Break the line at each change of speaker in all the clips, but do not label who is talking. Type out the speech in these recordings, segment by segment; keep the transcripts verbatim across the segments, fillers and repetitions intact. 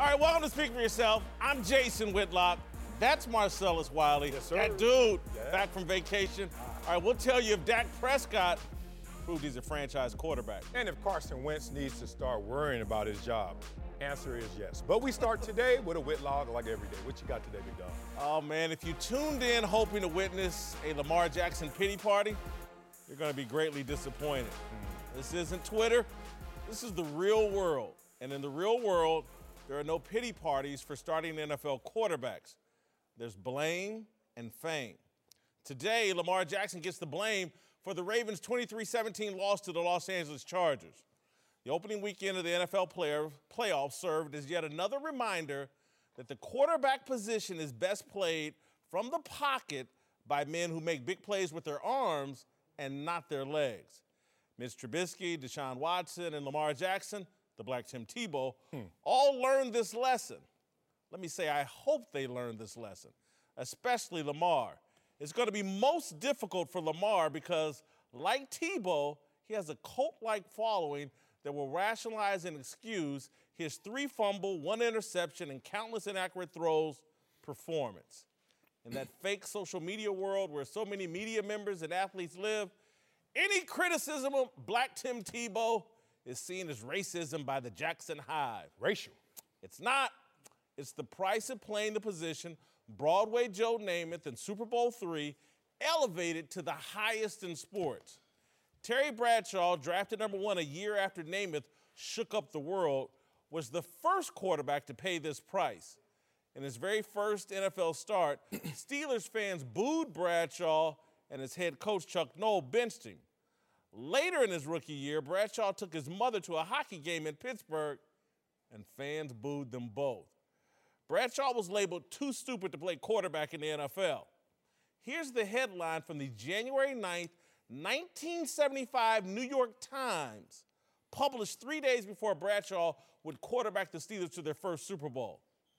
All right, welcome to Speak For Yourself. I'm Jason Whitlock. That's Marcellus Wiley.
Yes, sir.
That dude
Yeah.
back from vacation. All right, we'll tell you if Dak Prescott proved he's a franchise quarterback.
And if Carson Wentz needs to start worrying about his job, answer is yes. But we start today with a Whitlock like every day. What you got today, big dog?
Oh, man, if you tuned in hoping to witness a Lamar Jackson pity party, you're going to be greatly disappointed. Mm. This isn't Twitter. This is the real world. And in the real world, there are no pity parties for starting N F L quarterbacks. There's blame and fame. Today, Lamar Jackson gets the blame for the Ravens' twenty-three seventeen loss to the Los Angeles Chargers. The opening weekend of the N F L player, playoffs served as yet another reminder that the quarterback position is best played from the pocket by men who make big plays with their arms and not their legs. Mitch Trubisky, Deshaun Watson, and Lamar Jackson, the Black Tim Tebow, hmm. all learned this lesson. Let me say, I hope they learned this lesson, especially Lamar. It's going to be most difficult for Lamar because, like Tebow, he has a cult-like following that will rationalize and excuse his three fumble, one interception, and countless inaccurate throws performance. In that fake social media world where so many media members and athletes live, any criticism of Black Tim Tebow is seen as racism by the Jackson Hive.
Racial.
It's not. It's the price of playing the position Broadway Joe Namath in Super Bowl three elevated to the highest in sports. Terry Bradshaw, drafted number one a year after Namath shook up the world, was the first quarterback to pay this price. In his very first N F L start, Steelers fans booed Bradshaw, and his head coach, Chuck Noll, benched him. Later in his rookie year, Bradshaw took his mother to a hockey game in Pittsburgh, and fans booed them both. Bradshaw was labeled too stupid to play quarterback in the N F L. Here's the headline from the January ninth, nineteen seventy-five New York Times, published three days before Bradshaw would quarterback the Steelers to their first Super Bowl.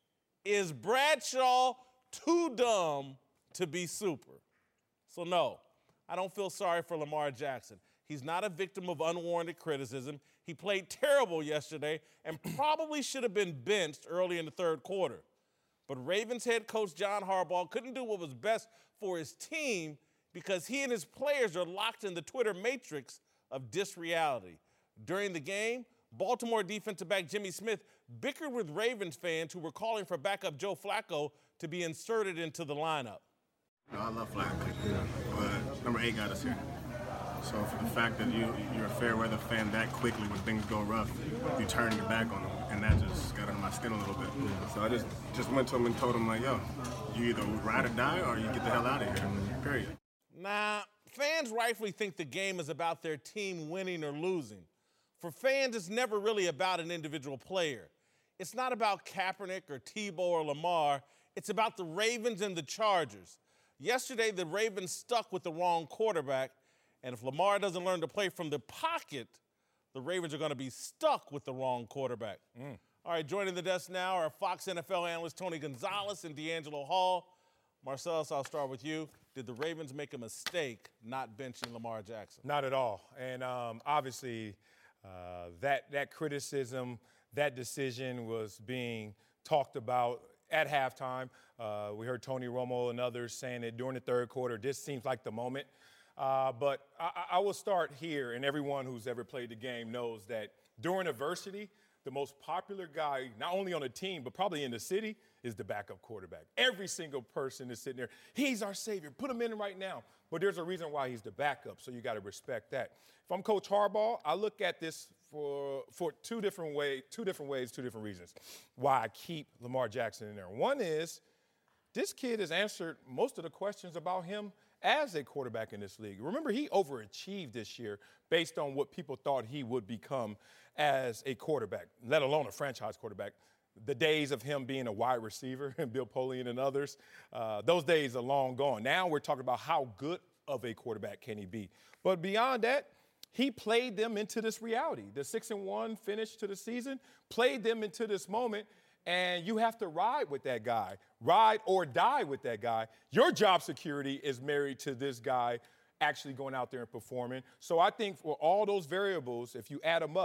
Is Bradshaw too dumb to be super? So no, I don't feel sorry for Lamar Jackson. He's not a victim of unwarranted criticism. He played terrible yesterday and probably should have been benched early in the third quarter. But Ravens head coach John Harbaugh couldn't do what was best for his team because he and his players are locked in the Twitter matrix of disreality. During the game, Baltimore defensive back Jimmy Smith bickered with Ravens fans who were calling for backup Joe Flacco to be inserted into the lineup.
No, I love Flacco, but number eight got us here. So for the fact that you, you're a fair weather fan that quickly when things go rough, you turn your back on them, and that just got under my skin a little bit. So I just, just went to him and told him, like, yo, you either ride or die or you get the hell out of here, period.
Nah, fans rightfully think the game is about their team winning or losing. For fans, it's never really about an individual player. It's not about Kaepernick or Tebow or Lamar. It's about the Ravens and the Chargers. Yesterday, the Ravens stuck with the wrong quarterback, and if Lamar doesn't learn to play from the pocket, the Ravens are going to be stuck with the wrong quarterback. Mm. All right, joining the desk now are Fox N F L analysts Tony Gonzalez and D'Angelo Hall. Marcellus, I'll start with you. Did the Ravens make a mistake not benching Lamar Jackson?
Not at all. And um, obviously, uh, that, that criticism, that decision was being talked about at halftime. Uh, we heard Tony Romo and others saying that during the third quarter, this seems like the moment. Uh, but I, I will start here, and everyone who's ever played the game knows that during adversity, the most popular guy, not only on a team, but probably in the city, is the backup quarterback. Every single person is sitting there, he's our savior, put him in right now. But there's a reason why he's the backup, so you got to respect that. If I'm Coach Harbaugh, I look at this for, for two different way, two different ways, two different reasons why I keep Lamar Jackson in there. One is this kid has answered most of the questions about him as a quarterback in this league. Remember, he overachieved this year based on what people thought he would become as a quarterback, let alone a franchise quarterback. The days of him being a wide receiver and Bill Polian and others, uh, those days are long gone. Now we're talking about how good of a quarterback can he be. But beyond that, he played them into this reality. The six and one finish to the season played them into this moment. And you have to ride with that guy, ride or die with that guy. Your job security is married to this guy actually going out there and performing. So I think for all those variables, if you add them up,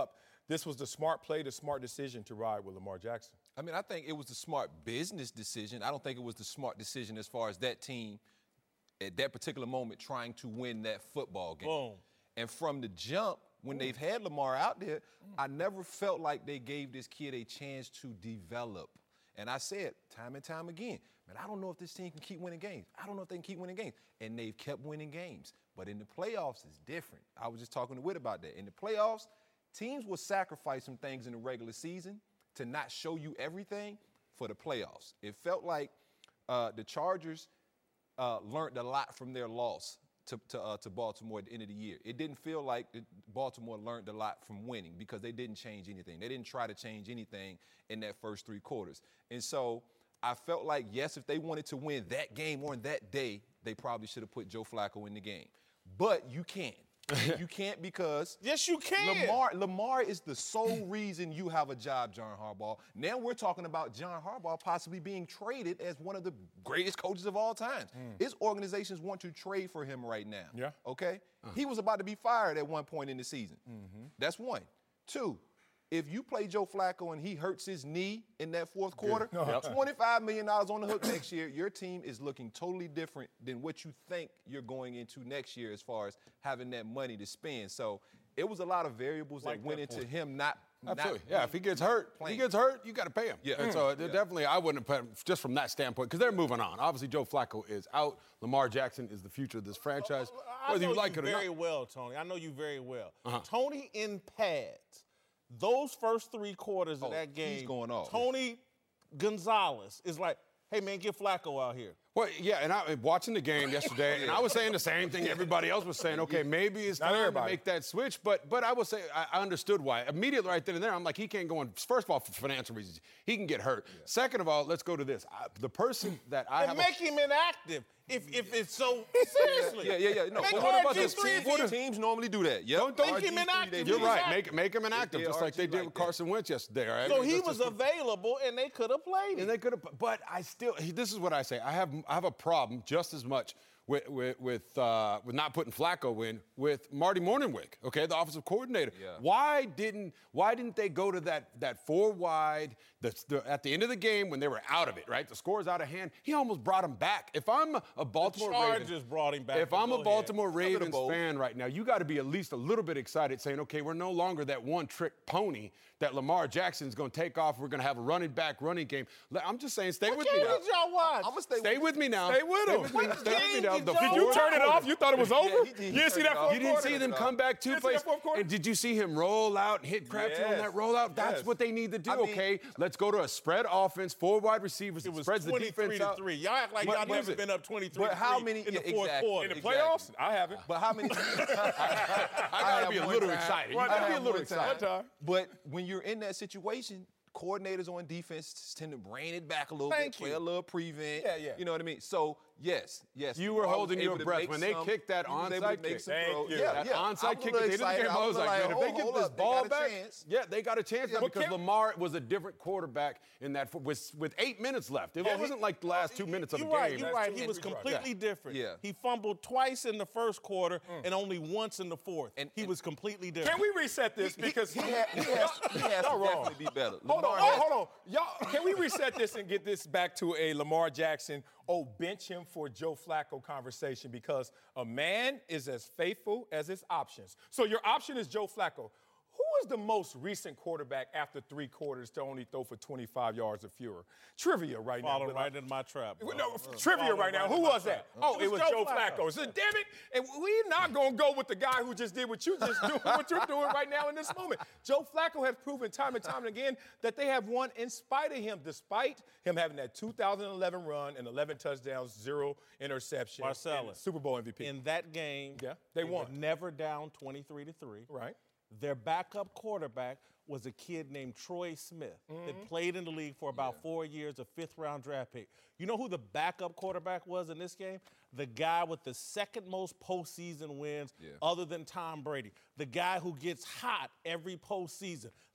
this was the smart play, the smart decision to ride with Lamar Jackson?
I mean, I think it was the smart business decision. I don't think it was the smart decision as far as that team at that particular moment trying to win that football game.
Boom.
And from the jump, when they've had Lamar out there, I never felt like they gave this kid a chance to develop. And I said time and time again, man, I don't know if this team can keep winning games. I don't know if they can keep winning games. And they've kept winning games. But in the playoffs, it's different. I was just talking to Whit about that. In the playoffs, teams will sacrifice some things in the regular season to not show you everything for the playoffs. It felt like uh, the Chargers uh, learned a lot from their loss to to, uh, to Baltimore at the end of the year. It didn't feel like it, Baltimore learned a lot from winning because they didn't change anything. They didn't try to change anything in that first three quarters. And so I felt like, yes, if they wanted to win that game on that day, they probably should have put Joe Flacco in the game. But you can't. You can't because
Yes, you can.
Lamar, Lamar is the sole reason you have a job, John Harbaugh. Now we're talking about John Harbaugh possibly being traded as one of the greatest coaches of all time. Mm. His organizations want to trade for him right now.
Yeah.
Okay? Uh-huh. He was about to be fired at one point in the season. Mm-hmm. That's one. Two, if you play Joe Flacco and he hurts his knee in that fourth quarter, twenty-five million dollars on the hook next year, your team is looking totally different than what you think you're going into next year as far as having that money to spend. So it was a lot of variables
Like
that went
that
into
point.
him not
Absolutely.
not
Yeah, if he gets hurt, if he gets hurt, you got to pay him.
Yeah.
And so
Mm.
they're
Yeah.
definitely, I wouldn't have put him just from that standpoint because they're moving on. Obviously, Joe Flacco is out. Lamar Jackson is the future of this franchise,
I
whether
know
you like
you
it or
very
not.
well, Tony. I know you very well.
Uh-huh.
Tony in pads, those first three quarters of
Oh,
that game,
he's going off.
Tony Gonzalez is like, hey, man, get Flacco out here.
Well, yeah, and I watching the game yesterday, and I was saying the same thing everybody else was saying. Okay, maybe it's
Not
time to
everybody.
make that switch, but but I would say I, I understood why. Immediately right then and there, I'm like, he can't go on. First of all, for financial reasons, he can get hurt. Second of all, let's go to this. I, the person that I
And
have
make him inactive if if it's so seriously.
Yeah, yeah, yeah. No,
Make
but what about
R G
this?
three
Teams,
if he-
teams normally do that. Yep.
Don't- don't
Make him
R G three,
inactive.
they
You're
do
right.
that.
Make make him inactive,
Yeah,
just like they
R G
did
like
with
that.
Carson Wentz yesterday. All right?
So he
That's
was
just-
available, and they could have played him.
And they could have, but I still. This is what I say. I have I have a problem just as much with with with, uh, with not putting Flacco in with Marty Morningwig. Okay, the offensive coordinator.
Yeah.
Why didn't Why didn't they go to that that four wide? The, the, at the end of the game when they were out of it, right? The score's out of hand. He almost brought him back. If I'm a Baltimore
Chargers
Ravens,
brought him back,
If
but
I'm
go
a
ahead.
Baltimore
the
Ravens
both.
fan right now, you got to be at least a little bit excited, saying, okay, we're no longer that one-trick pony that Lamar Jackson's going to take off. We're going to have a running back running game. Le- I'm just saying, stay
What
with
game
me now.
did y'all watch?
I'm gonna stay,
Stay with me now.
Stay with him.
Stay with me,
What
stay with me
game
now.
did
The
y'all
Did you
fourth
turn it
quarter.
off? You thought it was over?
he- he- he
you didn't see
turned
that
it off.
fourth
You didn't
quarter?
see them
it
come back two
You didn't see
plays.
that fourth quarter?
And did you see him roll out and hit Crabtree on
Yes.
that rollout? That's
Yes.
what they need to do.
I mean-
okay, let's go to a spread offense, four wide receivers.
It was
spreads the
twenty-three
defense
to
out.
three. Y'all act like
What
y'all
was
never
it?
been up twenty-three
But
to
how
three
many-
in the
yeah,
fourth
exactly.
quarter.
In the
Exactly.
playoffs? I haven't.
But how many?
I gotta be a little excited. You
One
gotta be a
time,
little
one time.
excited.
One time.
But when you're in that situation, coordinators on defense tend to rein it back a little
Thank
bit, play
you.
a little prevent.
Yeah, yeah.
You know what I mean? So yes, yes.
You were
I was
holding
able
your
to
breath
make
when they
some-
kicked that
he was able to
onside
make
kick.
some
Thank
throws.
you.
Yeah,
That
yeah.
onside
I was a
kick
little
at the end of the
excited.
game, I was like, man, if they
oh,
get
hold
this
up, they
ball
got a
back,
chance.
yeah, they got a chance
Yeah,
because
but can-
Lamar was a different quarterback in that with with eight minutes left. It
Yeah, he-
wasn't like the last two minutes of the
You're right,
game.
you're
That's
right.
two
He was
minutes.
completely different.
Yeah.
He fumbled twice in the first quarter and only once in the fourth.
And-
he
and-
was completely different.
Can we reset this? Because
he, ha- he has, he has to
Y'all wrong.
definitely be better.
Hold on,
Lamar
hold,
has-
hold on. Y'all, can we reset this and get this back to a Lamar Jackson, oh, bench him for Joe Flacco conversation? Because a man is as faithful as his options. So your option is Joe Flacco. Who is the most recent quarterback after three quarters to only throw for twenty-five yards or fewer? Trivia right now.
Falling
But
right in my trap. bro.
No,
Uh,
trivia
falling
right now.
in
Who
my
was that?
trap.
Oh, it was Joe Flacco. So, damn it. And we're not going to go with the guy who just did what you just do, what you're doing right now in this moment. Joe Flacco has proven time and time and again that they have won in spite of him, despite him having that two thousand eleven run and eleven touchdowns, zero interceptions.
Marcellus,
and Super Bowl M V P.
In that game,
Yeah, they
were
won.
never down twenty-three to three.
Right.
Their backup quarterback was a kid named Troy Smith that played in the league for about four years, a fifth-round draft pick. You know who the backup quarterback was in this game? The guy with the second most postseason wins
Yeah.
other than Tom Brady. The guy who gets hot every postseason.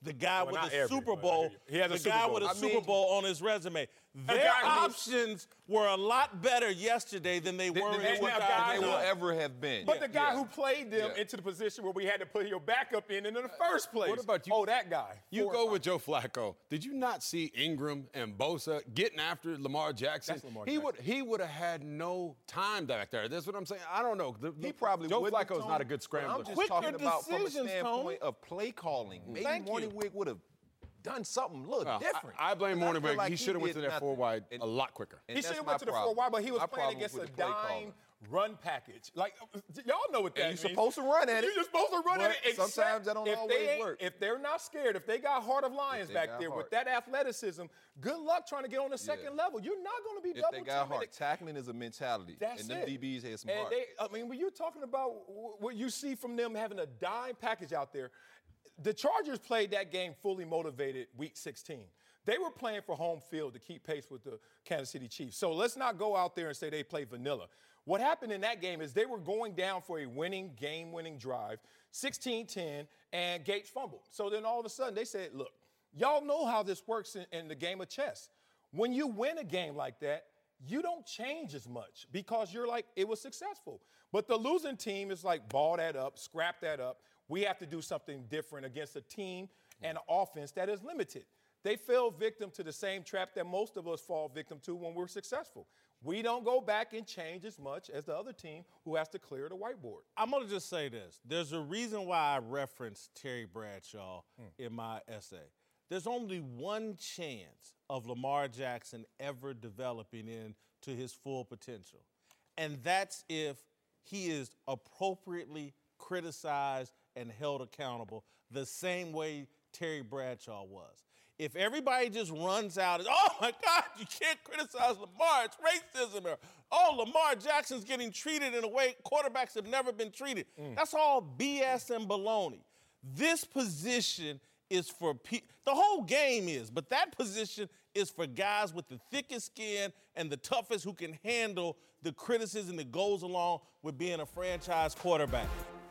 the guy
Well,
with
not
a
every,
Super
but I
Bowl,
hear you. He has a
the
Super
guy
Bowl.
with a
I
Super
mean-
Bowl on his resume. Their
guy who's-
options were a lot better yesterday than they were
Than-
in
than
two
now,
thousand
guys,
they will
nine.
ever have been.
But the guy
Yeah.
who played them
Yeah.
into the position where we had to put your backup in in the first place.
What about you?
Oh, that guy.
You
Four
go
or
with Joe Flacco. Did you not see Ingram and Bosa getting after Lamar Jackson?
That's Lamar
he
Jackson.
would he would have had no time back there. That's what I'm saying. I don't know. The-
He
the-
probably
Joe
wouldn't,
Flacco is
Tony,
not a good
but
scrambler.
I'm just
Quicker
talking about from a
decisions,
standpoint
Tony.
of play calling. Maybe
Thank you.
Morningwig would have done something a little
Well,
different.
I, I blame
And I feel
Morningwig.
like
he should have went to
did
that four
nothing.
wide
And-
a lot quicker.
and
He
that's
should have
my
went to the
problem.
four wide, but he was
My
playing
problem
against
with
a
the play
dime
calling.
run package. Like y'all know what that
And
means.
you're supposed to run at it,
You're supposed to run at
but
it. except
sometimes that don't
if
always
they ain't-
work.
If they're not scared, if they got Heart of Lions
they
back
got
there with
heart.
that athleticism, good luck trying to get on the second level. You're not going to be
If
double
they got
teamed.
heart, tackling is a mentality.
That's
and them
it.
D Bs had some
and
heart.
They, I mean, when you're talking about wh- what you see from them having a dime package out there, the Chargers played that game fully motivated week sixteen. They were playing for home field to keep pace with the Kansas City Chiefs. So let's not go out there and say they played vanilla. What happened in that game is they were going down for a winning, game-winning drive, sixteen ten, and Gates fumbled. So then all of a sudden they said, look, y'all know how this works in, in the game of chess. When you win a game like that, you don't change as much because you're like, it was successful. But the losing team is like, ball that up, scrap that up. We have to do something different against a team and an offense that is limited. They fell victim to the same trap that most of us fall victim to when we're successful. We don't go back and change as much as the other team who has to clear the whiteboard.
I'm going to just say this. There's a reason why I referenced Terry Bradshaw in my essay. There's only one chance of Lamar Jackson ever developing into his full potential, and that's if he is appropriately criticized and held accountable the same way Terry Bradshaw was. If everybody just runs out and, oh my God, you can't criticize Lamar, it's racism. Or, oh, Lamar Jackson's getting treated in a way quarterbacks have never been treated. That's all B S and baloney. This position is for people, the whole game is, but that position is for guys with the thickest skin and the toughest who can handle the criticism that goes along with being a franchise quarterback.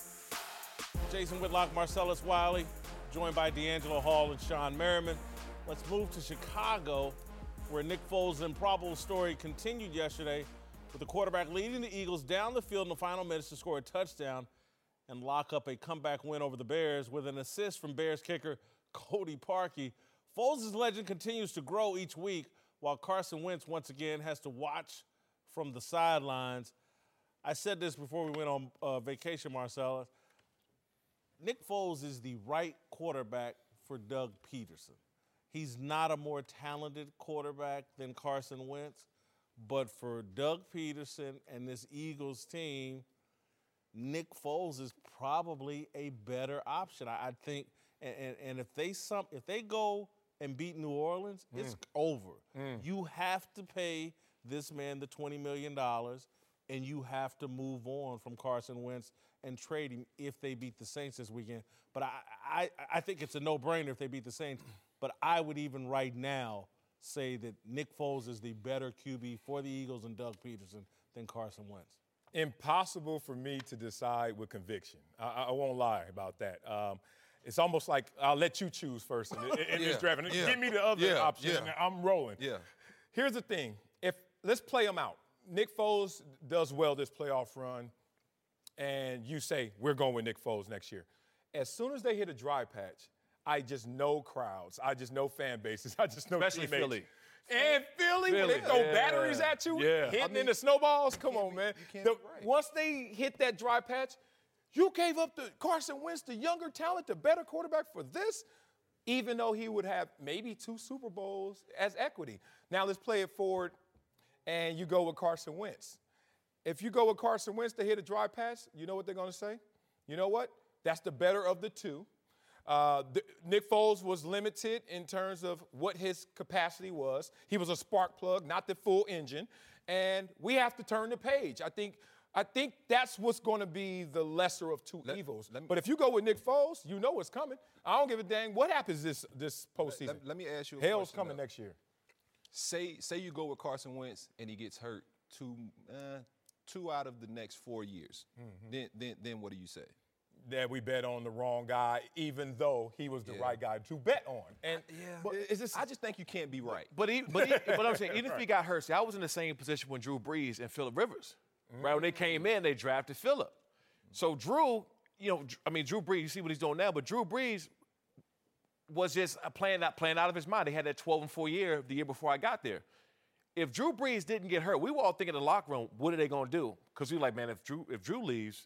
Jason Whitlock, Marcellus Wiley, joined by D'Angelo Hall and Sean Merriman. Let's move to Chicago, where Nick Foles' improbable story continued yesterday with the quarterback leading the Eagles down the field in the final minutes to score a touchdown and lock up a comeback win over the Bears with an assist from Bears kicker Cody Parkey. Foles' legend continues to grow each week while Carson Wentz once again has to watch from the sidelines. I said this before we went on uh, vacation, Marcellus. Nick Foles is the right quarterback for Doug Peterson. He's not a more talented quarterback than Carson Wentz, but for Doug Peterson and this Eagles team, Nick Foles is probably a better option. I, I think, and, and, and if they some, if they go and beat New Orleans, mm. it's over. Mm. You have to pay this man the twenty million dollars, and you have to move on from Carson Wentz and trade him if they beat the Saints this weekend. But I, I, I think it's a no-brainer if they beat the Saints. But I would even right now say that Nick Foles is the better Q B for the Eagles and Doug Peterson than Carson Wentz.
Impossible for me to decide with conviction. I, I won't lie about that. Um, it's almost like I'll let you choose first in, in
Yeah,
this draft. And
yeah,
give me the other
yeah,
option,
yeah.
and I'm rolling.
Yeah.
Here's the thing. If let's play them out. Nick Foles does well this playoff run, and you say, we're going with Nick Foles next year. As soon as they hit a dry patch, I just know crowds. I just know fan bases. I just know
Especially
teammates.
Philly.
And Philly, when
Philly,
they throw yeah. batteries at you, Yeah. hitting
I mean,
in the snowballs. Come on,
be-
man.
you can't
The-
be right.
Once they hit that dry patch, you gave up the Carson Wentz, the younger talent, the better quarterback for this, even though he would have maybe two Super Bowls as equity. Now let's play it forward, and you go with Carson Wentz. If you go with Carson Wentz to hit a dry patch, you know what they're going to say? You know what? That's the better of the two. Uh, the, Nick Foles was limited in terms of what his capacity was. He was a spark plug, not the full engine. And we have to turn the page. I think I think that's what's going to be the lesser of two
Let-
evils.
let me-
But if you go with Nick Foles, you know what's coming. I don't give a dang what happens this, this postseason.
Let, let me ask you a
Hell's
question,
coming
though.
next year.
Say, say you go with Carson Wentz and he gets hurt two, uh, two out of the next four years.
Mm-hmm.
Then, then, then what do you say?
that we bet on the wrong guy, even though he was the
Yeah.
right guy to bet on. And
Yeah.
but it's just,
I just think you can't be right.
But he, but, he, but I'm saying, even if he got hurt, see, I was in the same position when Drew Brees and Phillip Rivers. Right when they came in, they drafted Phillip. So Drew, you know, I mean, Drew Brees, you see what he's doing now, but Drew Brees was just playing out, playing out of his mind. They had that twelve and four year the year before I got there. If Drew Brees didn't get hurt, we were all thinking in the locker room, what are they going to do? Because we were like, man, if Drew, if Drew leaves,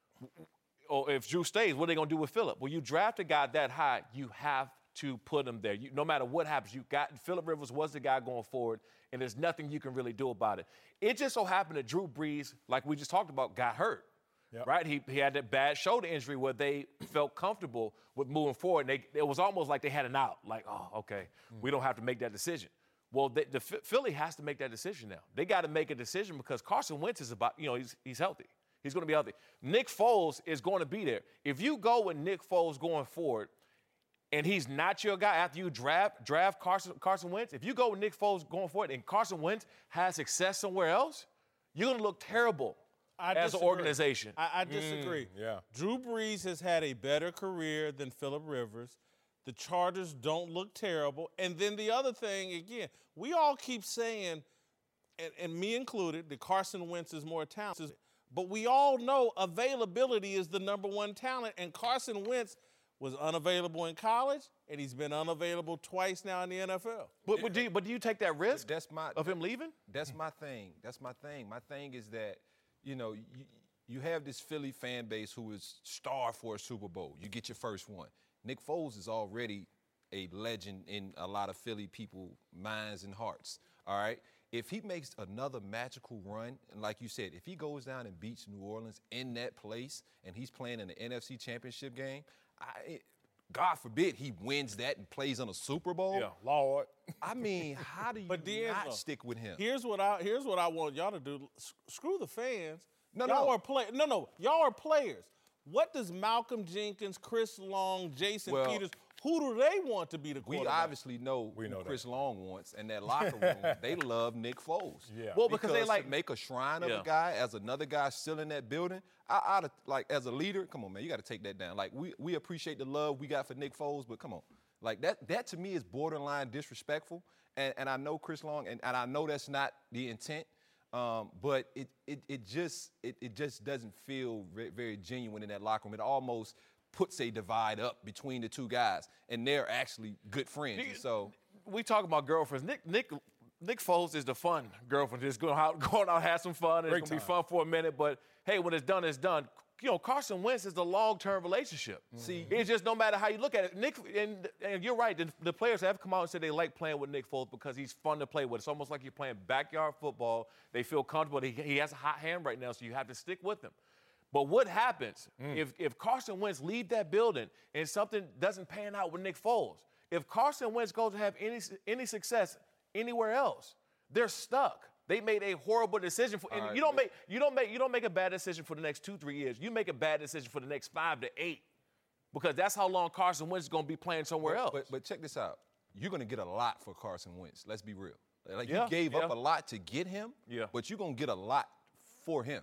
or if Drew stays, what are they going to do with Phillip? Well, you draft a guy that high, you have to put him there. You, no matter what happens, you got Phillip Rivers was the guy going forward, and there's nothing you can really do about it. It just so happened that Drew Brees, like we just talked about, got hurt.
Yep.
Right? He, he had that bad shoulder injury where they felt comfortable with moving forward. And they, it was almost like they had an out. Like, oh, okay, mm. we don't have to make that decision. Well, they, the Philly has to make that decision now. They got to make a decision because Carson Wentz is about, you know, he's, he's healthy. He's going to be healthy. Nick Foles is going to be there. If you go with Nick Foles going forward, and he's not your guy after you draft draft Carson, Carson Wentz, if you go with Nick Foles going forward and Carson Wentz has success somewhere else, you're going to look terrible
I
as
disagree.
an organization.
I, I disagree.
Mm, yeah.
Drew Brees has had a better career than Phillip Rivers. The Chargers don't look terrible. And then the other thing, again, we all keep saying, and, and me included, that Carson Wentz is more talented. But we all know availability is the number one talent, and Carson Wentz was unavailable in college, and he's been unavailable twice now in the N F L.
But, but, do, you, but do you take that risk
That's my
of him leaving?
That's my thing. That's my thing. My thing is that, you know, you, you have this Philly fan base who is starved for a Super Bowl. You get your first one. Nick Foles is already a legend in a lot of Philly people' minds and hearts, all right? If he makes another magical run, and like you said, if he goes down and beats New Orleans in that place and he's playing in the N F C Championship game, I, God forbid he wins that and plays on a Super Bowl.
yeah, Lord.
I mean, how do you
But D'Angelo,
not stick with him?
Here's what I here's what I want y'all to do. S- screw the fans.
No,
y'all
no.
are play. No, no. Y'all are players. What does Malcolm Jenkins, Chris Long, Jason
Well,
Peters? Who do they want to be the
We
quarterback?
obviously know,
We know
who Chris
that.
Long wants, and that locker room, they love Nick Foles.
Yeah.
Well, because they like-
to make a shrine of
Yeah.
a guy as another guy still in that building. I, I'd like as a leader, come on, man, you got to take that down. Like we we appreciate the love we got for Nick Foles, but come on, like that that to me is borderline disrespectful. And and I know Chris Long, and, and I know that's not the intent. Um, but it it it just it, it just doesn't feel very, very genuine in that locker room. It almost puts a divide up between the two guys, and they're actually good friends. And so
we talk about girlfriends. Nick Nick Nick Foles is the fun girlfriend. Just going out, going out, have some fun. And
Great
it's gonna
time.
be fun for a minute, but hey, when it's done, it's done. You know, Carson Wentz is the long-term relationship. See, it's just no matter how you look at it. Nick, and, and you're right. The, the players have come out and said they like playing with Nick Foles because he's fun to play with. It's almost like you're playing backyard football. They feel comfortable. He, he has a hot hand right now, so you have to stick with him. But what happens if, if Carson Wentz leave that building and something doesn't pan out with Nick Foles? If Carson Wentz goes to have any any success anywhere else, they're stuck. They made a horrible decision for, and
right,
you don't make you don't make you don't make a bad decision for the next two three years. You make a bad decision for the next five to eight, because that's how long Carson Wentz is going to be playing somewhere else.
But, but check this out. You're going to get a lot for Carson Wentz. Let's be real. Like
Yeah,
you gave up
yeah.
a lot to get him,
Yeah.
but you're going to get a lot for him.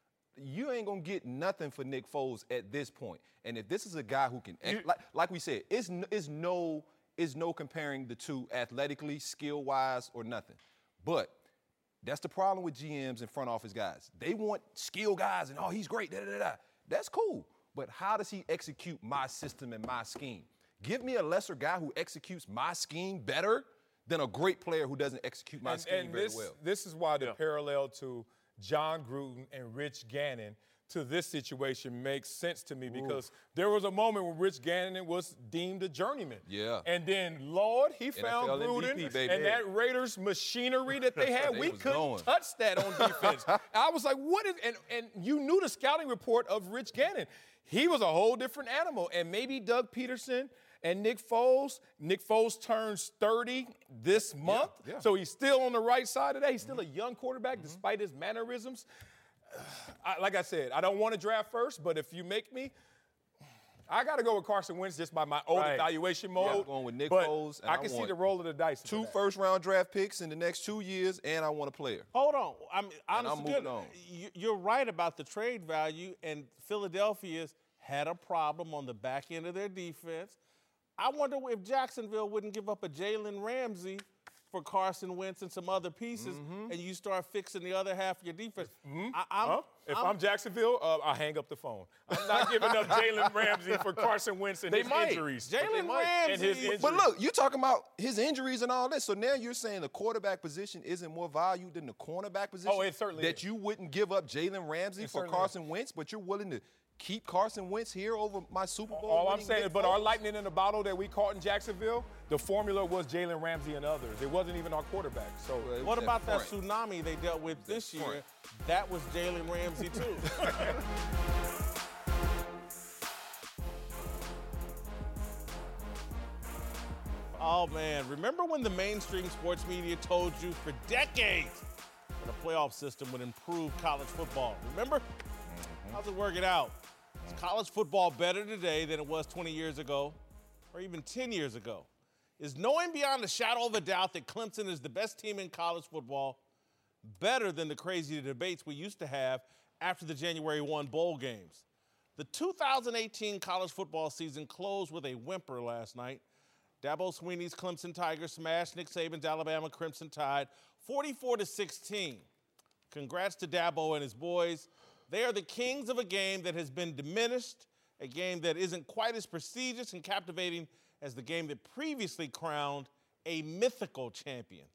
You ain't going to get nothing for Nick Foles at this point. And if this is a guy who can,
You-
like, like we said, it's, n- it's, no, it's no comparing the two athletically, skill-wise, or nothing. But that's the problem with G Ms and front office guys. They want skill guys and, oh, he's great, da, da, da, da. That's cool. But how does he execute my system and my scheme? Give me a lesser guy who executes my scheme better than a great player who doesn't execute my
and,
scheme
and
very
this,
well.
this is why the
Yeah.
parallel to John Gruden and Rich Gannon to this situation makes sense to me, because there was a moment when Rich Gannon was deemed a journeyman.
Yeah.
And then, Lord, he
N F
found
L M V P,
Gruden,
baby.
and that Raiders machinery that they had,
They
we
was
couldn't
going.
touch that on defense. I was like, what is, and, and you knew the scouting report of Rich Gannon. He was a whole different animal. And maybe Doug Peterson and Nick Foles, Nick Foles turns thirty this month.
yeah.
So he's still on the right side of that. He's still a young quarterback despite his mannerisms. I, like I said, I don't want to draft first, but if you make me, I got to go with Carson Wentz just by my old
Right.
evaluation
Yeah,
mode.
I'm going with Nick
but
Foles, and
I
I
can see
want
the roll of the dice. for
Two
that.
first-round draft picks in the next two years, and I want a player.
Hold on. I mean,
And I'm
honestly,
moving
good.
on.
You- You're right about the trade value, and Philadelphia's had a problem on the back end of their defense. I wonder if Jacksonville wouldn't give up a Jalen Ramsey for Carson Wentz and some other pieces,
Mm-hmm.
and you start fixing the other half of your defense. I, I'm,
Huh? If I'm,
I'm-
Jacksonville, uh, I hang up the phone. I'm not giving up Jalen Ramsey for Carson Wentz and
They
his
might.
injuries.
Jalen
might.
Ramsey.
And his injuries.
But look, you're talking about his injuries and all this. So now you're saying the quarterback position isn't more valued than the cornerback position?
Oh, it certainly
That
is.
you wouldn't give up Jalen Ramsey
It
for
certainly
Carson Wentz, but you're willing to keep Carson Wentz here over my Super Bowl
All I'm
winning
saying,
Nick
but our
Foles?
lightning in the bottle that we caught in Jacksonville, the formula was Jalen Ramsey and others. It wasn't even our quarterback. So
Well, it
What
was
about that
front.
tsunami they dealt with this year?
front.
That was Jalen Ramsey, too. Oh, man. Remember when the mainstream sports media told you for decades that a playoff system would improve college football? Remember? How's it working out? Is college football better today than it was twenty years ago or even ten years ago? Is knowing beyond a shadow of a doubt that Clemson is the best team in college football better than the crazy debates we used to have after the January first bowl games? The two thousand eighteen college football season closed with a whimper last night. Dabo Swinney's Clemson Tigers smashed Nick Saban's Alabama Crimson Tide forty-four to sixteen. Congrats to Dabo and his boys. They are the kings of a game that has been diminished, a game that isn't quite as prestigious and captivating as the game that previously crowned a mythical champion.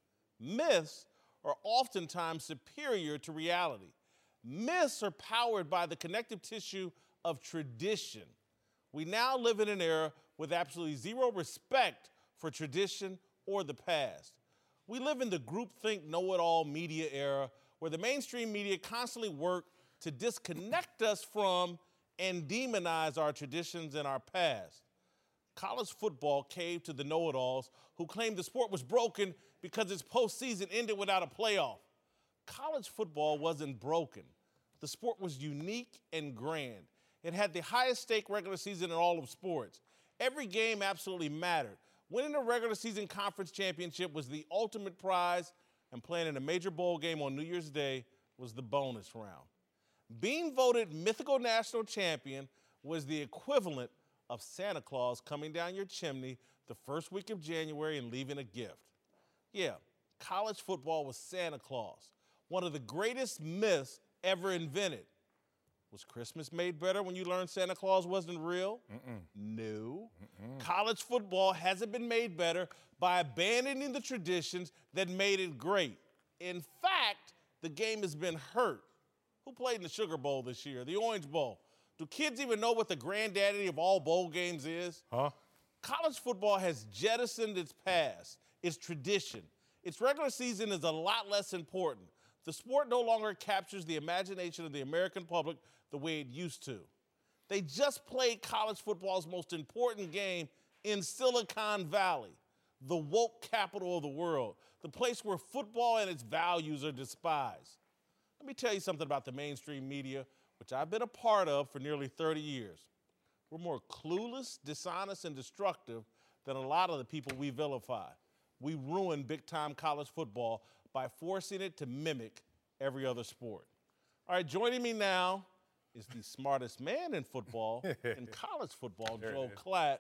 Myths are oftentimes superior to reality. Myths are powered by the connective tissue of tradition. We now live in an era with absolutely zero respect for tradition or the past. We live in the groupthink, know-it-all media era where the mainstream media constantly work to disconnect us from and demonize our traditions and our past. College football caved to the know-it-alls who claimed the sport was broken because its postseason ended without a playoff. College football wasn't broken. The sport was unique and grand. It had the highest stake regular season in all of sports. Every game absolutely mattered. Winning a regular season conference championship was the ultimate prize, and playing in a major bowl game on New Year's Day was the bonus round. Being voted mythical national champion was the equivalent of Santa Claus coming down your chimney the first week of January and leaving a gift. Yeah, college football was Santa Claus, one of the greatest myths ever invented. Was Christmas made better when you learned Santa Claus wasn't real? Mm-mm. No. Mm-mm. College football hasn't been made better by abandoning the traditions that made it great. In fact, the game has been hurt. Who played in the Sugar Bowl this year, the Orange Bowl? Do kids even know what the granddaddy of all bowl games is?
Huh?
College football has jettisoned its past, its tradition. Its regular season is a lot less important. The sport no longer captures the imagination of the American public the way it used to. They just played college football's most important game in Silicon Valley, the woke capital of the world, the place where football and its values are despised. Let me tell you something about the mainstream media, which I've been a part of for nearly thirty years. We're more clueless, dishonest, and destructive than a lot of the people we vilify. We ruin big-time college football by forcing it to mimic every other sport. All right, joining me now is the smartest man in football, in college football, Joel Klatt.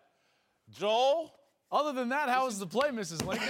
Joel,
Other than that, how was the play, Missus Lincoln?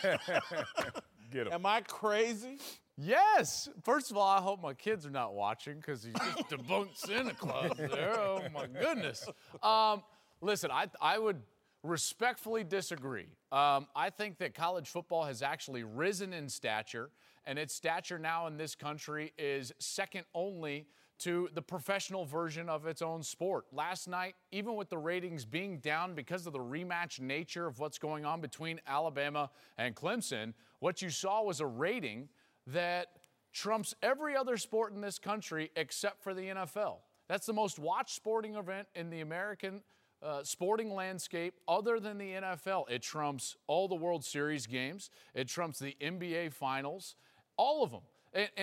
Get him.
am I crazy?
Yes. First of all, I hope my kids are not watching because he just debunked Santa Claus there. Oh, my goodness. Um, listen, I, I would respectfully disagree. Um, I think that college football has actually risen in stature, and its stature now in this country is second only to the professional version of its own sport. Last night, even with the ratings being down because of the rematch nature of what's going on between Alabama and Clemson, what you saw was a rating that trumps every other sport in this country except for the N F L. That's the most watched sporting event in the American uh, sporting landscape other than the N F L. It trumps all the World Series games. It trumps the N B A Finals, all of them. And, and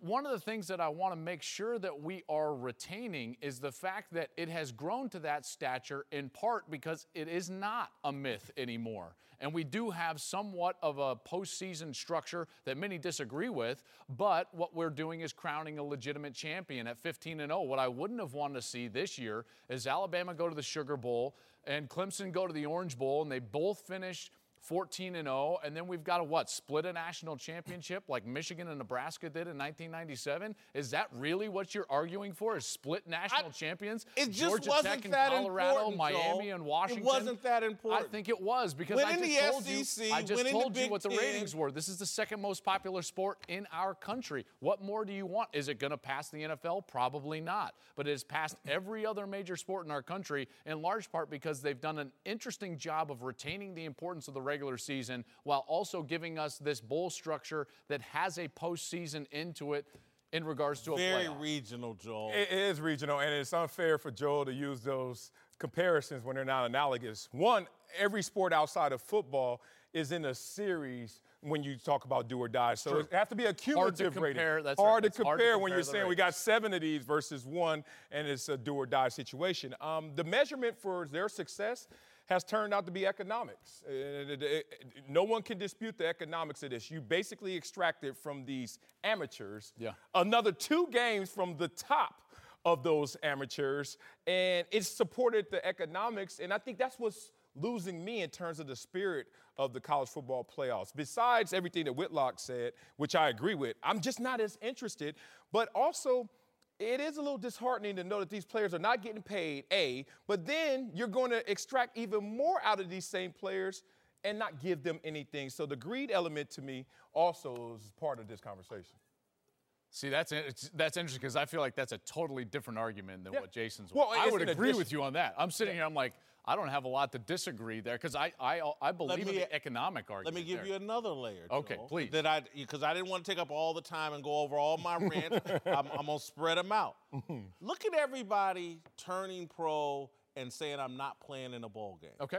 one of the things that I want to make sure that we are retaining is the fact that it has grown to that stature in part because it is not a myth anymore. And we do have somewhat of a postseason structure that many disagree with, but what we're doing is crowning a legitimate champion at fifteen and oh. What I wouldn't have wanted to see this year is Alabama go to the Sugar Bowl and Clemson go to the Orange Bowl, and they both finish fourteen and oh, and then we've got to, what, split a national championship like Michigan and Nebraska did in nineteen ninety-seven? Is that really what you're arguing for, is split national
I,
champions?
It just
Georgia
wasn't
Tech and
that
Colorado,
important,
Miami
Joel.
and Washington?
It wasn't that important.
I think it was because
Winning
I just
the
told
S E C,
you, I just
winning
told
the
you
Big
what the
Ten.
ratings were. This is the second most popular sport in our country. What more do you want? Is it going to pass the N F L? Probably not. But it has passed every other major sport in our country, in large part because they've done an interesting job of retaining the importance of the regular season while also giving us this bowl structure that has a postseason into it in regards to a
Very
playoff.
regional, Joel.
It is regional, and it's unfair for Joel to use those comparisons when they're not analogous. One, every sport outside of football is in a series when you talk about do or die. So it has to be a cumulative
compare,
rating.
that's
hard,
right.
to
It's hard
compare
to
when
compare
you're
the
saying we
ratings.
got seven of these versus one, and it's a do or die situation. Um, the measurement for their success has turned out to be economics. Uh, it- it- no one can dispute the economics of this. You basically extracted from these amateurs
Yeah.
another two games from the top of those amateurs, and it's supported the economics, and I think that's what's losing me in terms of the spirit of the college football playoffs. Besides everything that Whitlock said, which I agree with, I'm just not as interested, but also it is a little disheartening to know that these players are not getting paid, A, but then you're going to extract even more out of these same players and not give them anything. So the greed element to me also is part of this conversation.
See, that's it's, that's interesting because I feel like that's a totally different argument than
Yeah.
what Jason's.
Well,
I
it's
would
an
agree
addition.
with you on that. I'm sitting here, I'm like, I don't have a lot to disagree there because I, I I believe
me-
in the economic argument.
Let me give
there.
you another layer.
Okay,
Joel,
please.
That I because I didn't want to take up all the time and go over all my rants. I'm, I'm gonna spread them out. Look at everybody turning pro and saying I'm not playing in a bowl game.
Okay.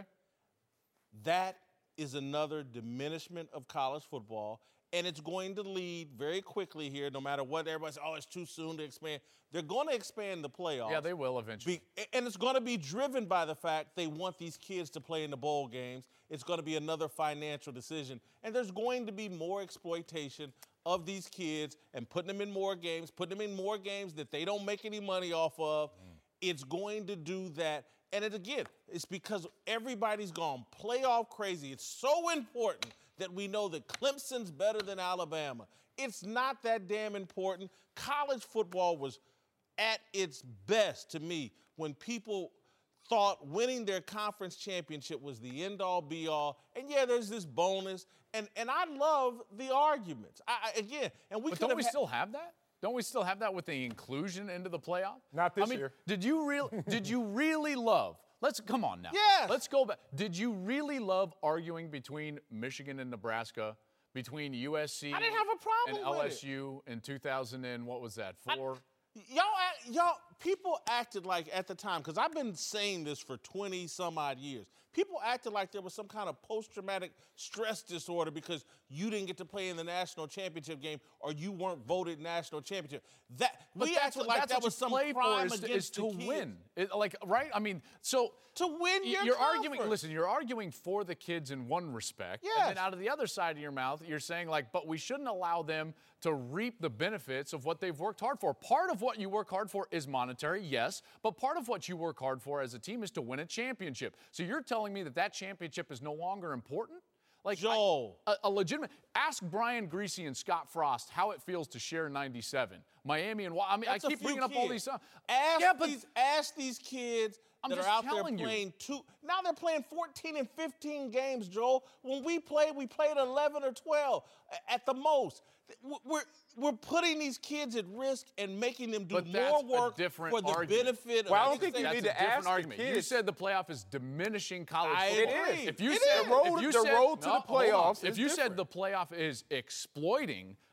That is another diminishment of college football, and it's going to lead very quickly here, no matter what everybody says, oh, it's too soon to expand. They're going to expand the playoffs.
Yeah, they will eventually.
Be, and it's going to be driven by the fact they want these kids to play in the bowl games. It's going to be another financial decision. And there's going to be more exploitation of these kids and putting them in more games, putting them in more games that they don't make any money off of. Mm. It's going to do that. And it, again, it's because everybody's gone playoff crazy. It's so important that we know that Clemson's better than Alabama. It's not that damn important. College football was at its best to me when people thought winning their conference championship was the end-all, be-all. And, yeah, there's this bonus. And and I love the arguments. I, I, again, and we
But
could
don't we
ha-
still have that? Don't we still have that with the inclusion into the playoff?
Not this
I mean,
year.
Did you real? Did you really love? Let's come on now.
Yes.
Let's go back. Did you really love arguing between Michigan and Nebraska, between U S C
I didn't have a problem
and
with it.
L S U in two thousand and what was that? Four.
Y'all, act- y'all, people acted like at the time, because I've been saying this for twenty some odd years. People acted like there was some kind of post-traumatic stress disorder because you didn't get to play in the national championship game or you weren't voted national championship. That
But
we
that's
acted
what,
like
that's
that
what
was
you
some
play
crime
for is,
against
is to
the kids.
win. It, like right? I mean, so
To win your
you're arguing.
conference.
Listen, you're arguing for the kids in one respect,
Yes.
and then out of the other side of your mouth, you're saying like, but we shouldn't allow them to reap the benefits of what they've worked hard for. Part of what you work hard for is monetary, yes, but part of what you work hard for as a team is to win a championship. So you're telling me that that championship is no longer important? Like I-
Joel.
a, a legitimate. Ask Brian Greasy and Scott Frost how it feels to share ninety-seven. Miami and Wa- I mean,
That's
I
a
keep
few
bringing up all
kids.
these songs.
Ask,
yeah, but
these, ask these kids
I'm
that are
just
out there
telling you.
playing two. Now they're playing fourteen and fifteen games, Joel. When we played, we played eleven or twelve a- at the most. We're, we're putting these kids at risk and making them do
But
more
that's a
work
different
for the
argument.
benefit
Well, I
of
don't think you
That's
need
a
to ask
different
the
argument. You
kids.
said the playoff is diminishing college
I
football.
agree.
If you
It
said
is.
The road-
if you
the
said-
road to
no,
the
hold on.
playoffs
If
is
you said
different.
the playoff is exploiting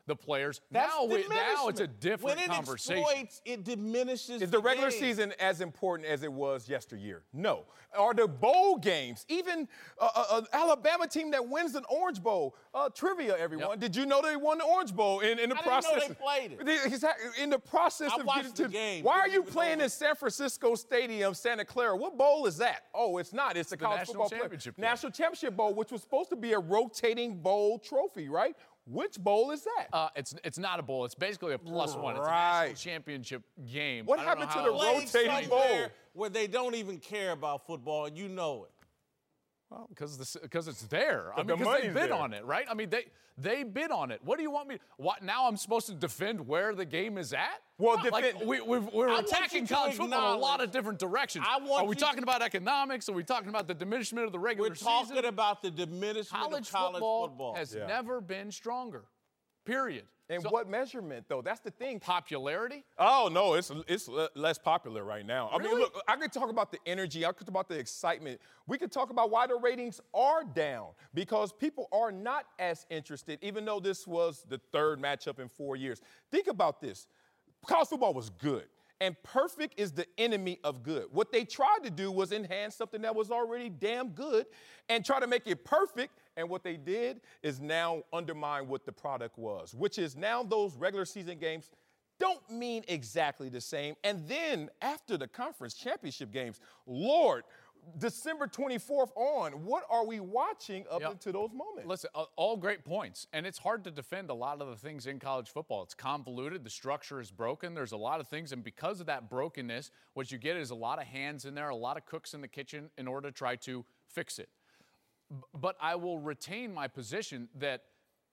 the players.
That's
now, we, now it's a
diminishment.
different
when it
conversation.
Exploits, it diminishes.
Is the regular
game.
season as important as it was yesteryear? No. Are the bowl games, even an uh, uh, Alabama team that wins an Orange Bowl, uh, trivia, everyone,
Yep.
did you know they won the Orange Bowl in, in the
I didn't
process?
know they played it.
The- exactly, in the process
I
of
watched
getting
the
to
game.
Why are
Didn't
you
even
playing
know
in San Francisco Stadium, Santa Clara? What bowl is that? Oh, it's not. It's the,
The
college
National
football player-
Championship Bowl.
National Championship Bowl, which was supposed to be a rotating bowl trophy, right? Which bowl is that?
Uh, it's it's not a bowl. It's basically a plus one. It's a
Right.
national championship game.
What
I don't know
happened to
how
the
else
Played
rotating
somewhere
bowl?
where they don't even care about football, and you know it.
Well, because because it's there. I
The
mean, because they
money's
bid
there.
on it, right? I mean, they they bid on it. What do you want me? What now? I'm supposed to defend where the game is at?
Well,
like
defend-
we, we've, we're
I want
attacking
you to
college football in a lot
acknowledge-
of different directions.
I want
Are we
you
talking
to-
about economics? Are we talking about the diminishment of the regular
We're talking
season?
about the diminishment
college,
of college
football,
football.
has
Yeah.
never been stronger. Period.
And
So-
what measurement, though? That's the thing.
Popularity?
Oh no, it's it's le- less popular right now. I mean,
Really?
look, I could talk about the energy. I could talk about the excitement. We could talk about why the ratings are down because people are not as interested, even though this was the third matchup in four years. Think about this: college football was good, and perfect is the enemy of good. What they tried to do was enhance something that was already damn good, and try to make it perfect. And what they did is now undermine what the product was, which is now those regular season games don't mean exactly the same. And then after the conference championship games, Lord, December twenty-fourth on, what are we watching up
Yep.
into those moments?
Listen, uh, all great points. And it's hard to defend a lot of the things in college football. It's convoluted. The structure is broken. There's a lot of things. And because of that brokenness, what you get is a lot of hands in there, a lot of cooks in the kitchen in order to try to fix it. B- But I will retain my position that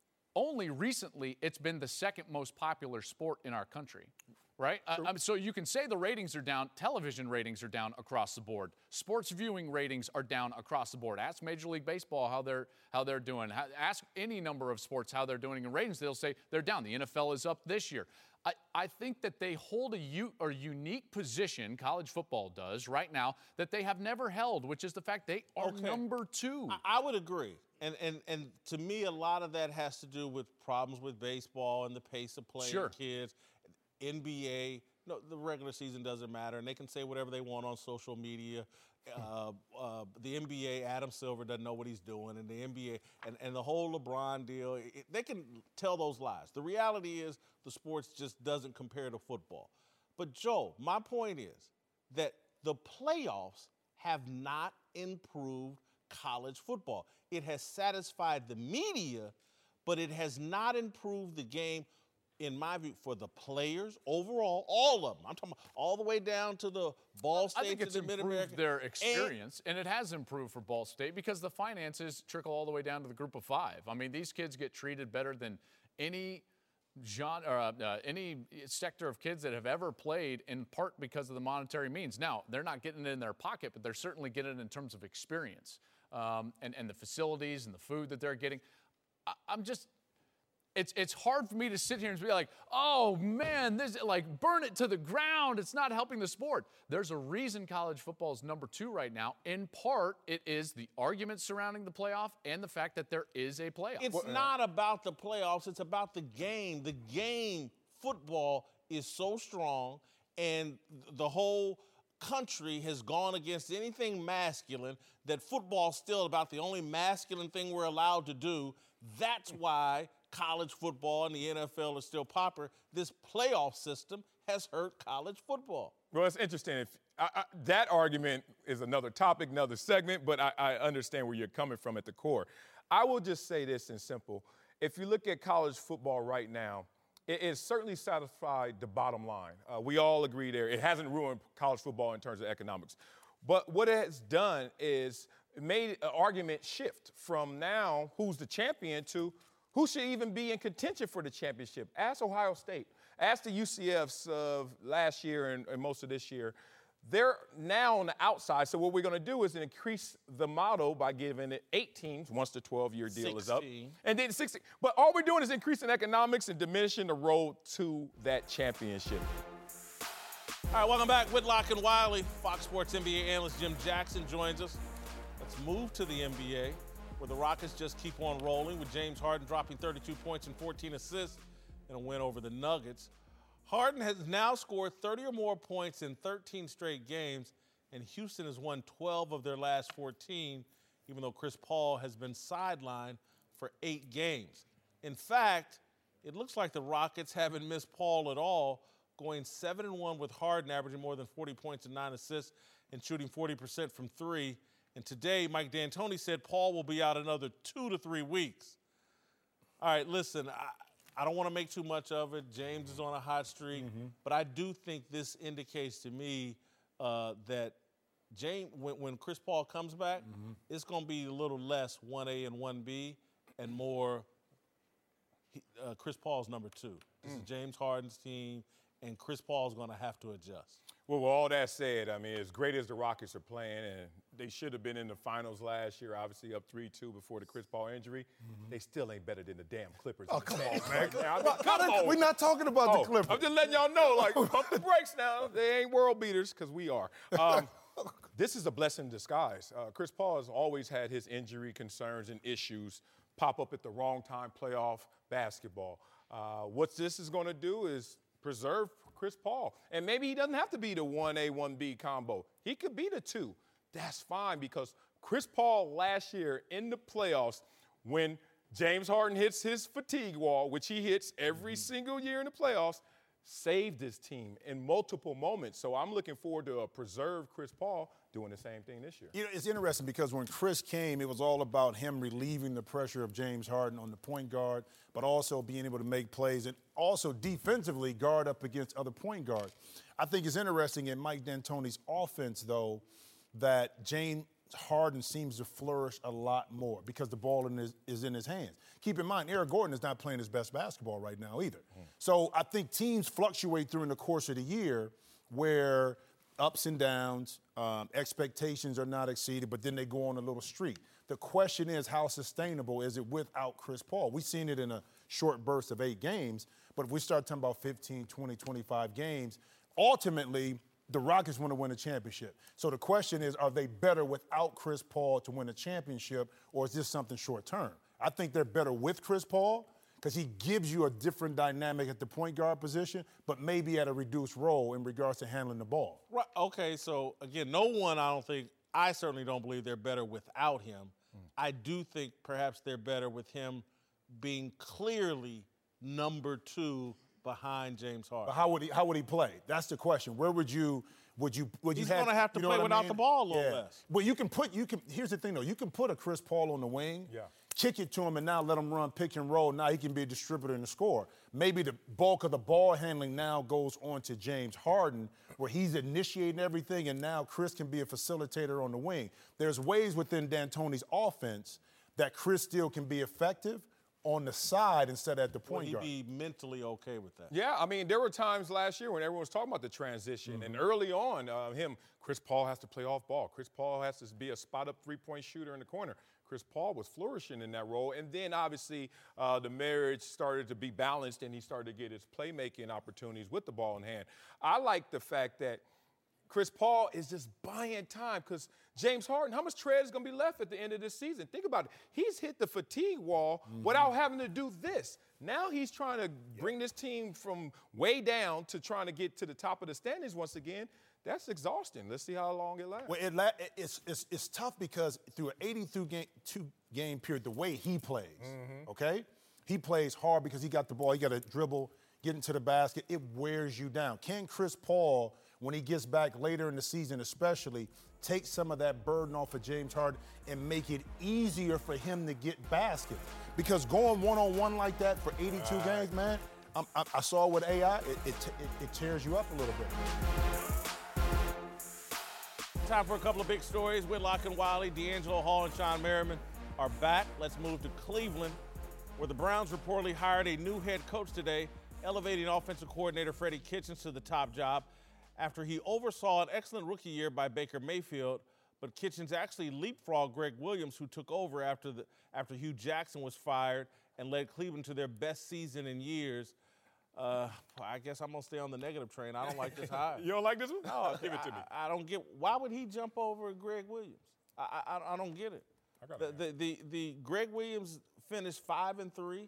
only recently it's been the second most popular sport in our country. Right? I, I'm, so you can say the ratings are down. Television ratings are down across the board. Sports viewing ratings are down across the board. Ask Major League Baseball how they're how they're doing. Ha- Ask any number of sports how they're doing in ratings. They'll say they're down. The N F L is up this year. I, I think that they hold a u- or unique position, college football does right now, that they have never held, which is the fact they are
Okay.
number two.
I, I would agree. And, and and to me, a lot of that has to do with problems with baseball and the pace of playing
Sure.
kids. N B A, no, the regular season doesn't matter, and they can say whatever they want on social media. Uh, uh, the N B A, Adam Silver doesn't know what he's doing, and the N B A, and, and the whole LeBron deal, it, they can tell those lies. The reality is the sports just doesn't compare to football. But Joe, my point is that the playoffs have not improved college football. It has satisfied the media, but it has not improved the game, in my view, for the players overall, all of them. I'm talking about all the way down to the Ball
I
State
think
to
it's
the
improved
Mid-American.
their
And-
experience, and, it has improved for Ball State because the finances trickle all the way down to the group of five. I mean, these kids get treated better than any genre, or, uh, any sector of kids that have ever played, in part because of the monetary means. Now, they're not getting it in their pocket, but they're certainly getting it in terms of experience um, and, and the facilities and the food that they're getting. I, I'm just... It's, it's hard for me to sit here and be like, oh man, this like burn it to the ground. It's not helping the sport. There's a reason college football is number two right now. In part, it is the arguments surrounding the playoff and the fact that there is a playoff.
It's not about the playoffs. It's about the game. The game, football, is so strong, and the whole country has gone against anything masculine, that football's still about the only masculine thing we're allowed to do. That's why college football and the N F L are still popular. This playoff system has hurt college football.
Well, it's interesting. If I, I, that argument is another topic, another segment, but I, I understand where you're coming from at the core. I will just say this in simple. If you look at college football right now, it has certainly satisfied the bottom line. Uh, we all agree there. It hasn't ruined college football in terms of economics. But what it has done is made an argument shift from now who's the champion to who should even be in contention for the championship. Ask Ohio State. Ask the U C Fs of last year and, and most of this year. They're now on the outside. So what we're going to do is increase the model by giving it eight teams once the twelve-year deal is up.
sixteen.
And then sixteen. But all we're doing is increasing economics and diminishing the road to that championship.
All right, welcome back. Whitlock and Wiley. Fox Sports N B A analyst Jim Jackson joins us. Let's move to the N B A, where the Rockets just keep on rolling, with James Harden dropping thirty-two points and fourteen assists. in a win over the Nuggets. Harden has now scored thirty or more points in thirteen straight games, and Houston has won twelve of their last fourteen, even though Chris Paul has been sidelined for eight games. In fact, it looks like the Rockets haven't missed Paul at all, going seven and one with Harden, averaging more than forty points and nine assists and shooting forty percent from three. And today, Mike D'Antoni said Paul will be out another two to three weeks. All right, listen, I, I don't want to make too much of it. James is on a hot streak, mm-hmm. but I do think this indicates to me uh, that James, when, when Chris Paul comes back, mm-hmm. it's going to be a little less one A and one B and more he, uh, Chris Paul's number two. This mm. is James Harden's team, and Chris Paul's going to have to adjust.
Well, with all that said, I mean, as great as the Rockets are playing, and they should have been in the finals last year, obviously up three two before the Chris Paul injury, mm-hmm. they still ain't better than the damn Clippers.
Oh, come on, man.
Right now. I mean, come
on.
on.
We're not talking about
oh,
the Clippers.
I'm just letting y'all know, like, pump the brakes now. They ain't world beaters, because we are. Um, this is a blessing in disguise. Uh, Chris Paul has always had his injury concerns and issues pop up at the wrong time, playoff basketball. Uh, what this is going to do is preserve Chris Paul. And maybe he doesn't have to be the one A, one B combo. He could be the two. That's fine, because Chris Paul last year in the playoffs, when James Harden hits his fatigue wall, which he hits every mm-hmm. single year in the playoffs, saved his team in multiple moments. So I'm looking forward to a preserved Chris Paul doing the same thing this year.
You know, it's interesting because when Chris came, it was all about him relieving the pressure of James Harden on the point guard, but also being able to make plays and also defensively guard up against other point guards. I think it's interesting in Mike D'Antoni's offense, though, that James Harden seems to flourish a lot more because the ball in his, is in his hands. Keep in mind, Eric Gordon is not playing his best basketball right now either. Mm. So I think teams fluctuate during the course of the year where ups and downs, um, expectations are not exceeded, but then they go on a little streak. The question is, how sustainable is it without Chris Paul? We've seen it in a short burst of eight games, but if we start talking about fifteen, twenty, twenty-five games, ultimately, the Rockets want to win a championship. So the question is, are they better without Chris Paul to win a championship, or is this something short term? I think they're better with Chris Paul because he gives you a different dynamic at the point guard position, but maybe at a reduced role in regards to handling the ball.
Right. Okay, so again, no one, I don't think, I certainly don't believe they're better without him. Mm. I do think perhaps they're better with him being clearly number two behind James Harden.
But how would he how would he play? That's the question. Where would you would you would
He's
you have,
gonna have to
you know
play without
I mean?
the ball a little
yeah.
less.
Well, you can put you can here's the thing though, you can put a Chris Paul on the wing,
yeah.
kick it to him, and now let him run pick and roll. Now he can be a distributor and a scorer. Maybe the bulk of the ball handling now goes on to James Harden, where he's initiating everything, and now Chris can be a facilitator on the wing. There's ways within D'Antoni's offense that Chris still can be effective on the side instead of at the point
Will
guard.
he be mentally okay with that?
Yeah, I mean, there were times last year when everyone was talking about the transition, mm-hmm. and early on, uh, him, Chris Paul has to play off ball. Chris Paul has to be a spot-up three-point shooter in the corner. Chris Paul was flourishing in that role, and then obviously uh, the marriage started to be balanced, and he started to get his playmaking opportunities with the ball in hand. I like the fact that Chris Paul is just buying time because James Harden, how much tread is going to be left at the end of this season? Think about it. He's hit the fatigue wall mm-hmm. without having to do this. Now he's trying to bring this team from way down to trying to get to the top of the standings once again. That's exhausting. Let's see how long it lasts.
Well, it la- it's, it's, it's tough because through an eighty-two game, two game period, the way he plays, mm-hmm. okay? He plays hard because he got the ball. He got to dribble, get into the basket. It wears you down. Can Chris Paul, when he gets back later in the season especially, take some of that burden off of James Harden and make it easier for him to get baskets? Because going one-on-one like that for eighty-two uh, games, man, I'm, I, I saw with A I, it, it, it, it tears you up a little bit.
Time for a couple of big stories. Whitlock and Wiley, D'Angelo Hall and Sean Merriman are back. Let's move to Cleveland, where the Browns reportedly hired a new head coach today, elevating offensive coordinator Freddie Kitchens to the top job after he oversaw an excellent rookie year by Baker Mayfield. But Kitchens actually leapfrogged Greg Williams, who took over after, the, after Hugh Jackson was fired and led Cleveland to their best season in years. Uh, I guess I'm going to stay on the negative train. I don't like this hire.
You don't like this one?
No,
give it to me.
I, I don't get, why would he jump over Greg Williams? I, I, I don't get it.
I got
the,
it.
The, the, the Greg Williams finished five and three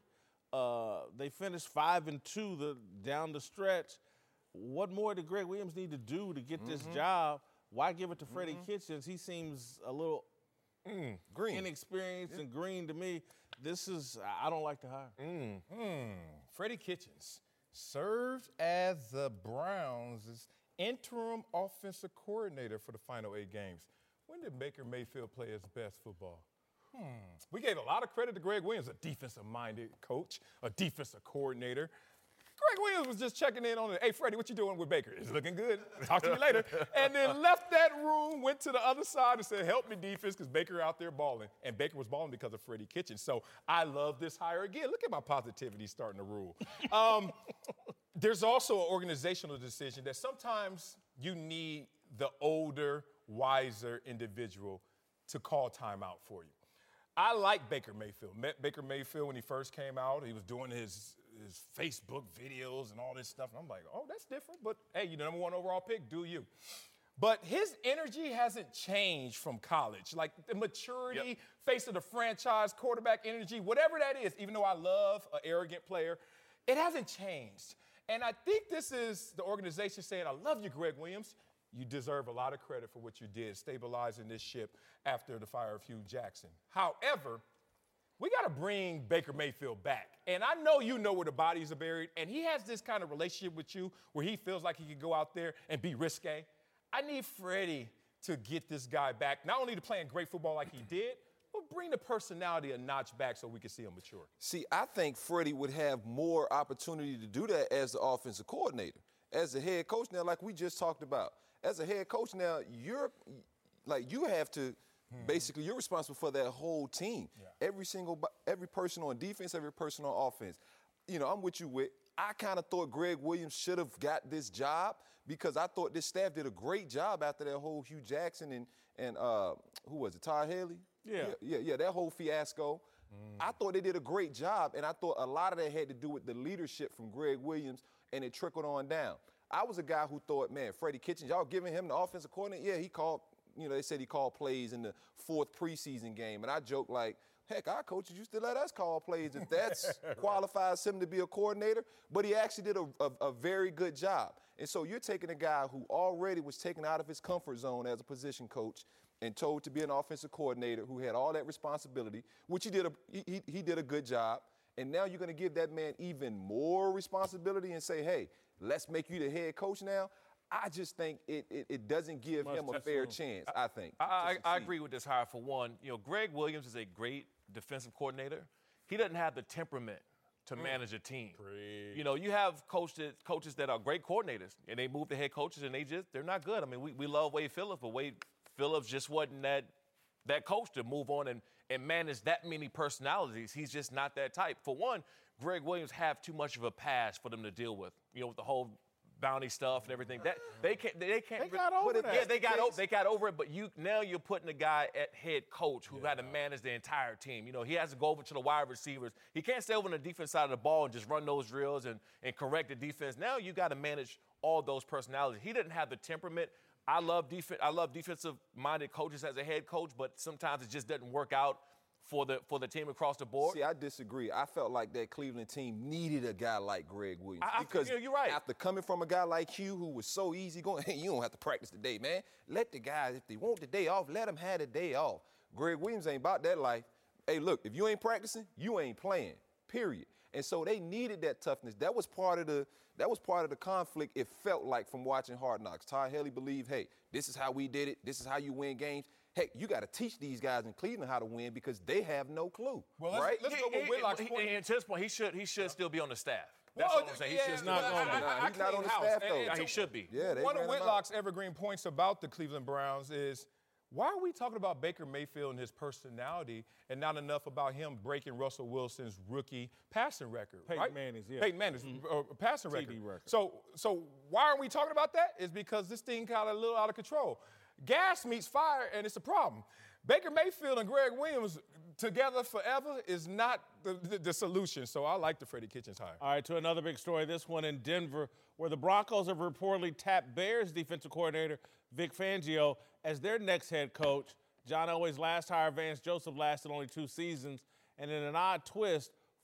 Uh, they finished five and two the, down the stretch. What more did Greg Williams need to do to get this job? Why give it to Freddie Kitchens? He seems a little
Mm, green.
inexperienced and green to me. This is, I don't like to hire.
Mm, mm. Freddie Kitchens served as the Browns' interim offensive coordinator for the final eight games. When did Baker Mayfield play his best football? Hmm. We gave a lot of credit to Greg Williams, a defensive-minded coach, a defensive coordinator. Greg Williams was just checking in on it. Hey, Freddie, what you doing with Baker? It's looking good. Talk to me later. And then left that room, went to the other side and said, help me defense, because Baker out there balling. And Baker was balling because of Freddie Kitchens. So I love this hire again. Look at my positivity starting to rule. Um, there's also an organizational decision that sometimes you need the older, wiser individual to call timeout for you. I like Baker Mayfield. Met Baker Mayfield when he first came out. He was doing his his Facebook videos and all this stuff. And I'm like, oh, that's different. But, hey, you're the number one overall pick. Do you. But his energy hasn't changed from college. Like the maturity, yep. face of the franchise, quarterback energy, whatever that is, even though I love an arrogant player, it hasn't changed. And I think this is the organization saying, I love you, Greg Williams. You deserve a lot of credit for what you did, stabilizing this ship after the fire of Hugh Jackson. However, we got to bring Baker Mayfield back. And I know you know where the bodies are buried, and he has this kind of relationship with you where he feels like he can go out there and be risque. I need Freddie to get this guy back, not only to playing great football like he did, but bring the personality a notch back so we can see him mature.
See, I think Freddie would have more opportunity to do that as the offensive coordinator. As a head coach now, like we just talked about, as a head coach now, you're like you have to Hmm. basically, you're responsible for that whole team. Yeah. Every single, every person on defense, every person on offense. You know, I'm with you, Whit. I kind of thought Greg Williams should have got this job because I thought this staff did a great job after that whole Hugh Jackson and, and uh, who was it, Todd Haley?
Yeah.
Yeah, yeah, yeah that whole fiasco. Mm. I thought they did a great job, and I thought a lot of that had to do with the leadership from Greg Williams, and it trickled on down. I was a guy who thought, man, Freddie Kitchens, y'all giving him the offensive coordinator? Yeah, he called. You know, they said he called plays in the fourth preseason game. And I joked like, heck, our coaches used to let us call plays if that qualifies him to be a coordinator. But he actually did a, a, a very good job. And so you're taking a guy who already was taken out of his comfort zone as a position coach and told to be an offensive coordinator who had all that responsibility, which he did a, he, he did a good job. And now you're going to give that man even more responsibility and say, hey, let's make you the head coach now. I just think it, it, it doesn't give
Must
him a fair chance, I, I think.
I, I, I agree with this hire for one. You know, Greg Williams is a great defensive coordinator. He doesn't have the temperament to mm. manage a team.
Great.
You know, you have coaches, coaches that are great coordinators, and they move to head coaches, and they just, they're not good. I mean, we, we love Wade Phillips, but Wade Phillips just wasn't that that coach to move on and, and manage that many personalities. He's just not that type. For one, Greg Williams have too much of a past for them to deal with, you know, with the whole bounty stuff and everything. That they can't. They can't.
They got over
it,
that.
Yeah, they got over. They got over it. But you now you're putting a guy at head coach who yeah. had to manage the entire team. You know, he has to go over to the wide receivers. He can't stay over on the defense side of the ball and just run those drills and and correct the defense. Now you got to manage all those personalities. He didn't have the temperament. I love defense. I love defensive-minded coaches as a head coach, but sometimes it just doesn't work out for the for the team across the board.
See, I disagree. I felt like that Cleveland team needed a guy like Greg Williams.
I,
because
I, you're right.
After coming from a guy like Hugh who was so easy going, hey, you don't have to practice today, man. Let the guys, if they want the day off, let them have the day off. Greg Williams ain't about that life. Hey, look, if you ain't practicing, you ain't playing, period. And so they needed that toughness. That was part of the that was part of the conflict, it felt like, from watching Hard Knocks. Todd Haley believed, hey, this is how we did it. This is how you win games. Heck, you got to teach these guys in Cleveland how to win because they have no clue,
well, let's,
right?
Let's go with Whitlock's point.
And to his point, he should he should still be on the staff. That's
well,
what I'm saying.
Yeah,
he should
not
still
going
be.
to.
Nah, he's not on the staff, though.
Yeah, he should be.
Yeah, they
One of
ran him out.
Whitlock's evergreen points about the Cleveland Browns is, why are we talking about Baker Mayfield and his personality and not enough about him breaking Russell Wilson's rookie passing record?
Peyton
right?
Manning's, yeah.
Peyton Manning's
Mm-hmm.
uh, passing record.
T D record.
So, so why aren't we talking about that? It's because this thing got a little out of control. Gas meets fire, and it's a problem. Baker Mayfield and Greg Williams together forever is not the, the, the solution. So I like the Freddie Kitchens hire.
All right, to another big story, this one in Denver, where the Broncos have reportedly tapped Bears defensive coordinator Vic Fangio as their next head coach. John Elway's last hire, Vance Joseph, lasted only two seasons. And in an odd twist,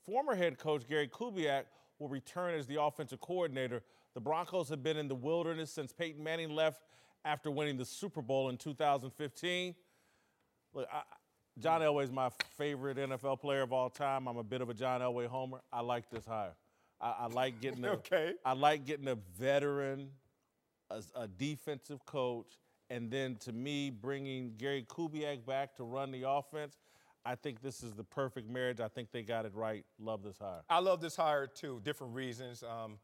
former head coach Gary Kubiak will return as the offensive coordinator. The Broncos have been in the wilderness since Peyton Manning left after winning the Super Bowl in two thousand fifteen. Look, I, John Elway is my favorite N F L player of all time. I'm a bit of a John Elway homer. I like this hire. I, I like getting a,
Okay.
I like getting a veteran, a, a defensive coach, and then to me, bringing Gary Kubiak back to run the offense. I think this is the perfect marriage. I think they got it right. Love this hire.
I love this hire, too, different reasons. Um,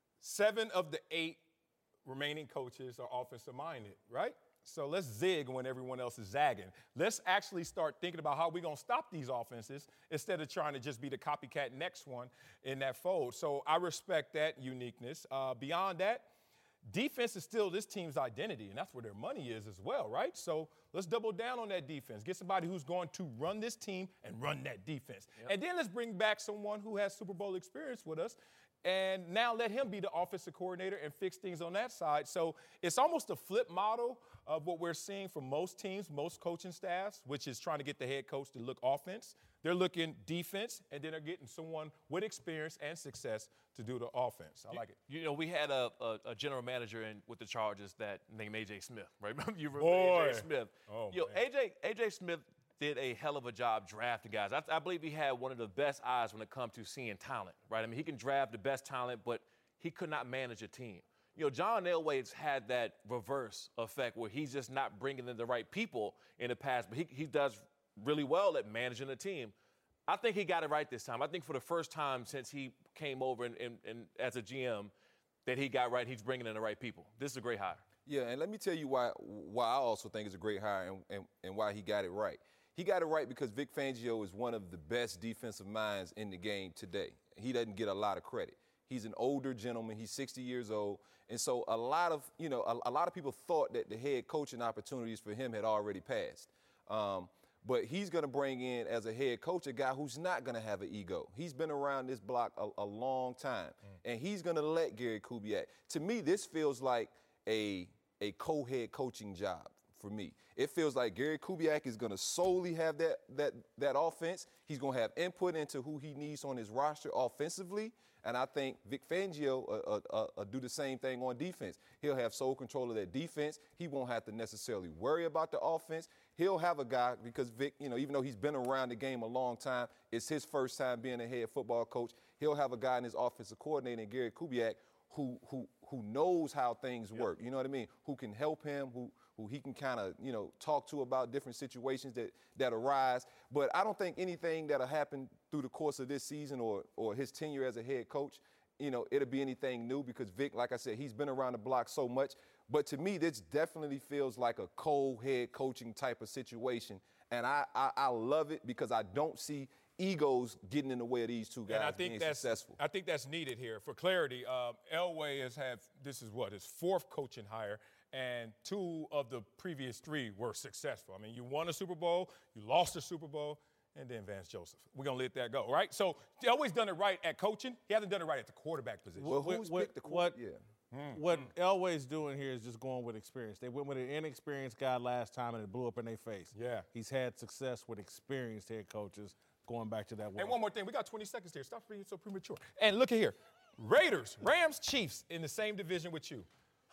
seven of the eight remaining coaches are offensive-minded, right? So let's zig when everyone else is zagging. Let's actually start thinking about how we're going to stop these offenses instead of trying to just be the copycat next one in that fold. So I respect that uniqueness. Uh, beyond that, defense is still this team's identity, and that's where their money is as well, right? So let's double down on that defense. Get somebody who's going to run this team and run that defense. Yep. And then let's bring back someone who has Super Bowl experience with us, and now let him be the offensive coordinator and fix things on that side. So it's almost a flip model of what we're seeing from most teams, most coaching staffs, which is trying to get the head coach to look offense. They're looking defense, and then they're getting someone with experience and success to do the offense. I like it.
You know, we had a, a, a general manager in with the Chargers that named A J Smith, right? you remember
Boy.
A J Smith?
Oh,
you know,
man.
A J A J Smith did a hell of a job drafting guys. I, I believe he had one of the best eyes when it comes to seeing talent, right? I mean, he can draft the best talent, but he could not manage a team. You know, John Elway's had that reverse effect where he's just not bringing in the right people in the past, but he, he does really well at managing a team. I think he got it right this time. I think for the first time since he came over and, and, and as a G M that he got right, he's bringing in the right people. This is a great hire.
Yeah, and let me tell you why why I also think it's a great hire and, and, and why he got it right. He got it right because Vic Fangio is one of the best defensive minds in the game today. He doesn't get a lot of credit. He's an older gentleman. He's sixty years old. And so a lot of, you know, a, a lot of people thought that the head coaching opportunities for him had already passed. Um, but he's going to bring in, as a head coach, a guy who's not going to have an ego. He's been around this block a, a long time, mm. and he's going to let Gary Kubiak. To me, this feels like a, a co-head coaching job for me. It feels like Gary Kubiak is going to solely have that, that, that offense. He's going to have input into who he needs on his roster offensively. And I think Vic Fangio uh, uh, uh, uh, do the same thing on defense. He'll have sole control of that defense. He won't have to necessarily worry about the offense. He'll have a guy, because Vic, you know, even though he's been around the game a long time, it's his first time being a head football coach. He'll have a guy in his offensive coordinator, Gary Kubiak, who who who knows how things yep. work. You know what I mean? Who can help him, who who he can kind of, you know, talk to about different situations that, that arise. But I don't think anything that'll happen through the course of this season or or his tenure as a head coach, you know, it'll be anything new, because Vic, like I said, he's been around the block so much. But to me, this definitely feels like a co-head coaching type of situation. And I, I, I love it because I don't see egos getting in the way of these two guys
and I think
being
that's,
successful.
I think that's needed here. For clarity, um, Elway has had, this is what, his fourth coaching hire, and two of the previous three were successful. I mean, you won a Super Bowl, you lost a Super Bowl, and then Vance Joseph. We're going to let that go, right? So Elway's done it right at coaching. He hasn't done it right at the quarterback position.
Well, who's
what,
picked the
what,
quarterback? Yeah.
Mm. What Elway's doing here is just going with experience. They went with an inexperienced guy last time, and it blew up in their face.
Yeah.
He's had success with experienced head coaches going back to that one.
And one more thing. We got twenty seconds here. Stop being so premature. And look at here. Raiders, Rams, Chiefs in the same division with you.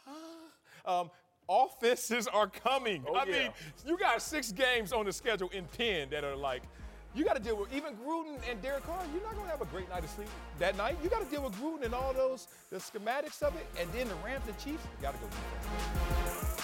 um, offenses are coming.
Oh,
I
yeah.
mean, you got six games on the schedule in Penn that are like, you got to deal with even Gruden and Derek Carr. You're not going to have a great night of sleep that night. You got to deal with Gruden and all those, the schematics of it. And then the Rams and Chiefs, you got to go defense.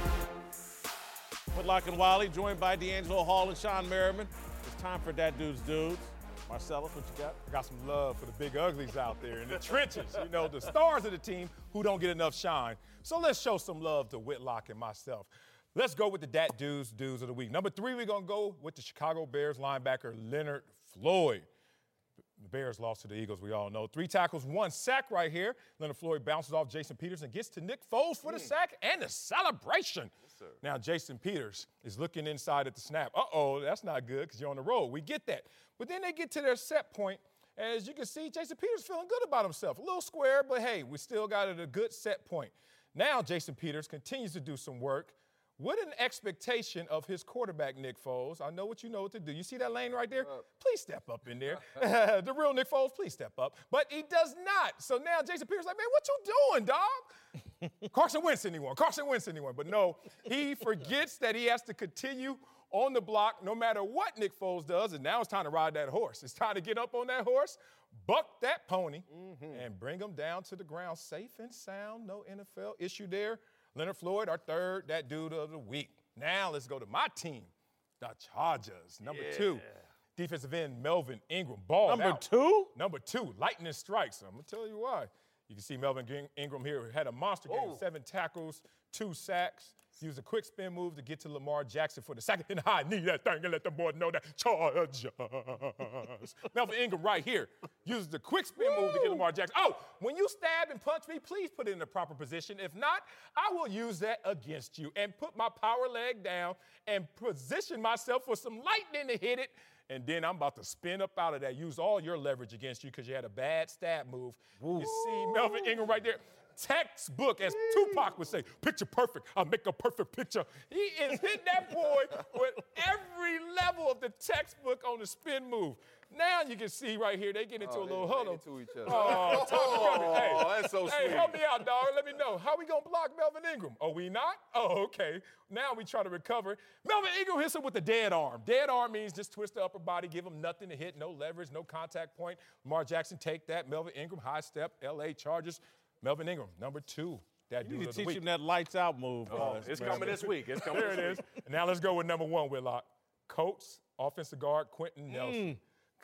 Whitlock and Wiley, joined by D'Angelo Hall and Sean Merriman. It's time for That Dude's Dudes. Marcellus, what you got?
I got some love for the big uglies out there in the trenches. You know, the stars of the team who don't get enough shine. So let's show some love to Whitlock and myself. Let's go with the Dat Dudes Dudes of the week. Number three, we're going to go with the Chicago Bears linebacker Leonard Floyd. The Bears lost to the Eagles, we all know. Three tackles, one sack right here. Leonard Floyd bounces off Jason Peters and gets to Nick Foles for the sack and the celebration. Yes, now, Jason Peters is looking inside at the snap. Uh-oh, that's not good because you're on the road. We get that. But then they get to their set point. As you can see, Jason Peters feeling good about himself. A little square, but hey, we still got it a good set point. Now, Jason Peters continues to do some work with an expectation of his quarterback, Nick Foles. I know what you know what to do. You see that lane right there? Please step up in there. The real Nick Foles, please step up. But he does not. So now Jason Pierce like, man, what you doing, dog? Carson Wentz anyone, Carson Wentz anyone. But no, he forgets that he has to continue on the block no matter what Nick Foles does, and now it's time to ride that horse. It's time to get up on that horse, buck that pony, mm-hmm. and bring him down to the ground safe and sound. No N F L issue there. Leonard Floyd, our third, that dude of the week. Now let's go to my team, the Chargers. Number yeah. two, defensive end Melvin Ingram. Ball
Number
out.
two?
Number two, lightning strikes. I'm going to tell you why. You can see Melvin Ingram here had a monster game,
Whoa. seven
tackles, two sacks. He used a quick spin move to get to Lamar Jackson for the second and high knee that thing and let the boy know that Chargers. Melvin Ingram right here uses the quick spin Woo. move to get Lamar Jackson. Oh, when you stab and punch me, please put it in the proper position. If not, I will use that against you and put my power leg down and position myself for some lightning to hit it. And then I'm about to spin up out of that, use all your leverage against you because you had a bad stab move. Woo. You see Melvin Ingram right there. Textbook, as Tupac would say, picture perfect. I'll make a perfect picture. He is hitting that boy with every level of the textbook on the spin move. Now you can see right here, they get into
oh,
a little huddle.
To each other.
Oh, oh, hey,
that's so
hey,
sweet.
help me out, dog. Let me know. How we going to block Melvin Ingram? Oh, we not? Oh, okay. Now we try to recover. Melvin Ingram hits him with a dead arm. Dead arm means just twist the upper body, give him nothing to hit, no leverage, no contact point. Lamar Jackson take that. Melvin Ingram, high step, L A Chargers. Melvin Ingram, number two. That
You
dude
need to
of the
teach
week.
him that lights out move.
Oh,
uh,
it's
man.
coming this week. It's coming
There
this
it
week.
is. Now let's go with number one, Whitlock. Colts, offensive guard, Quentin Nelson.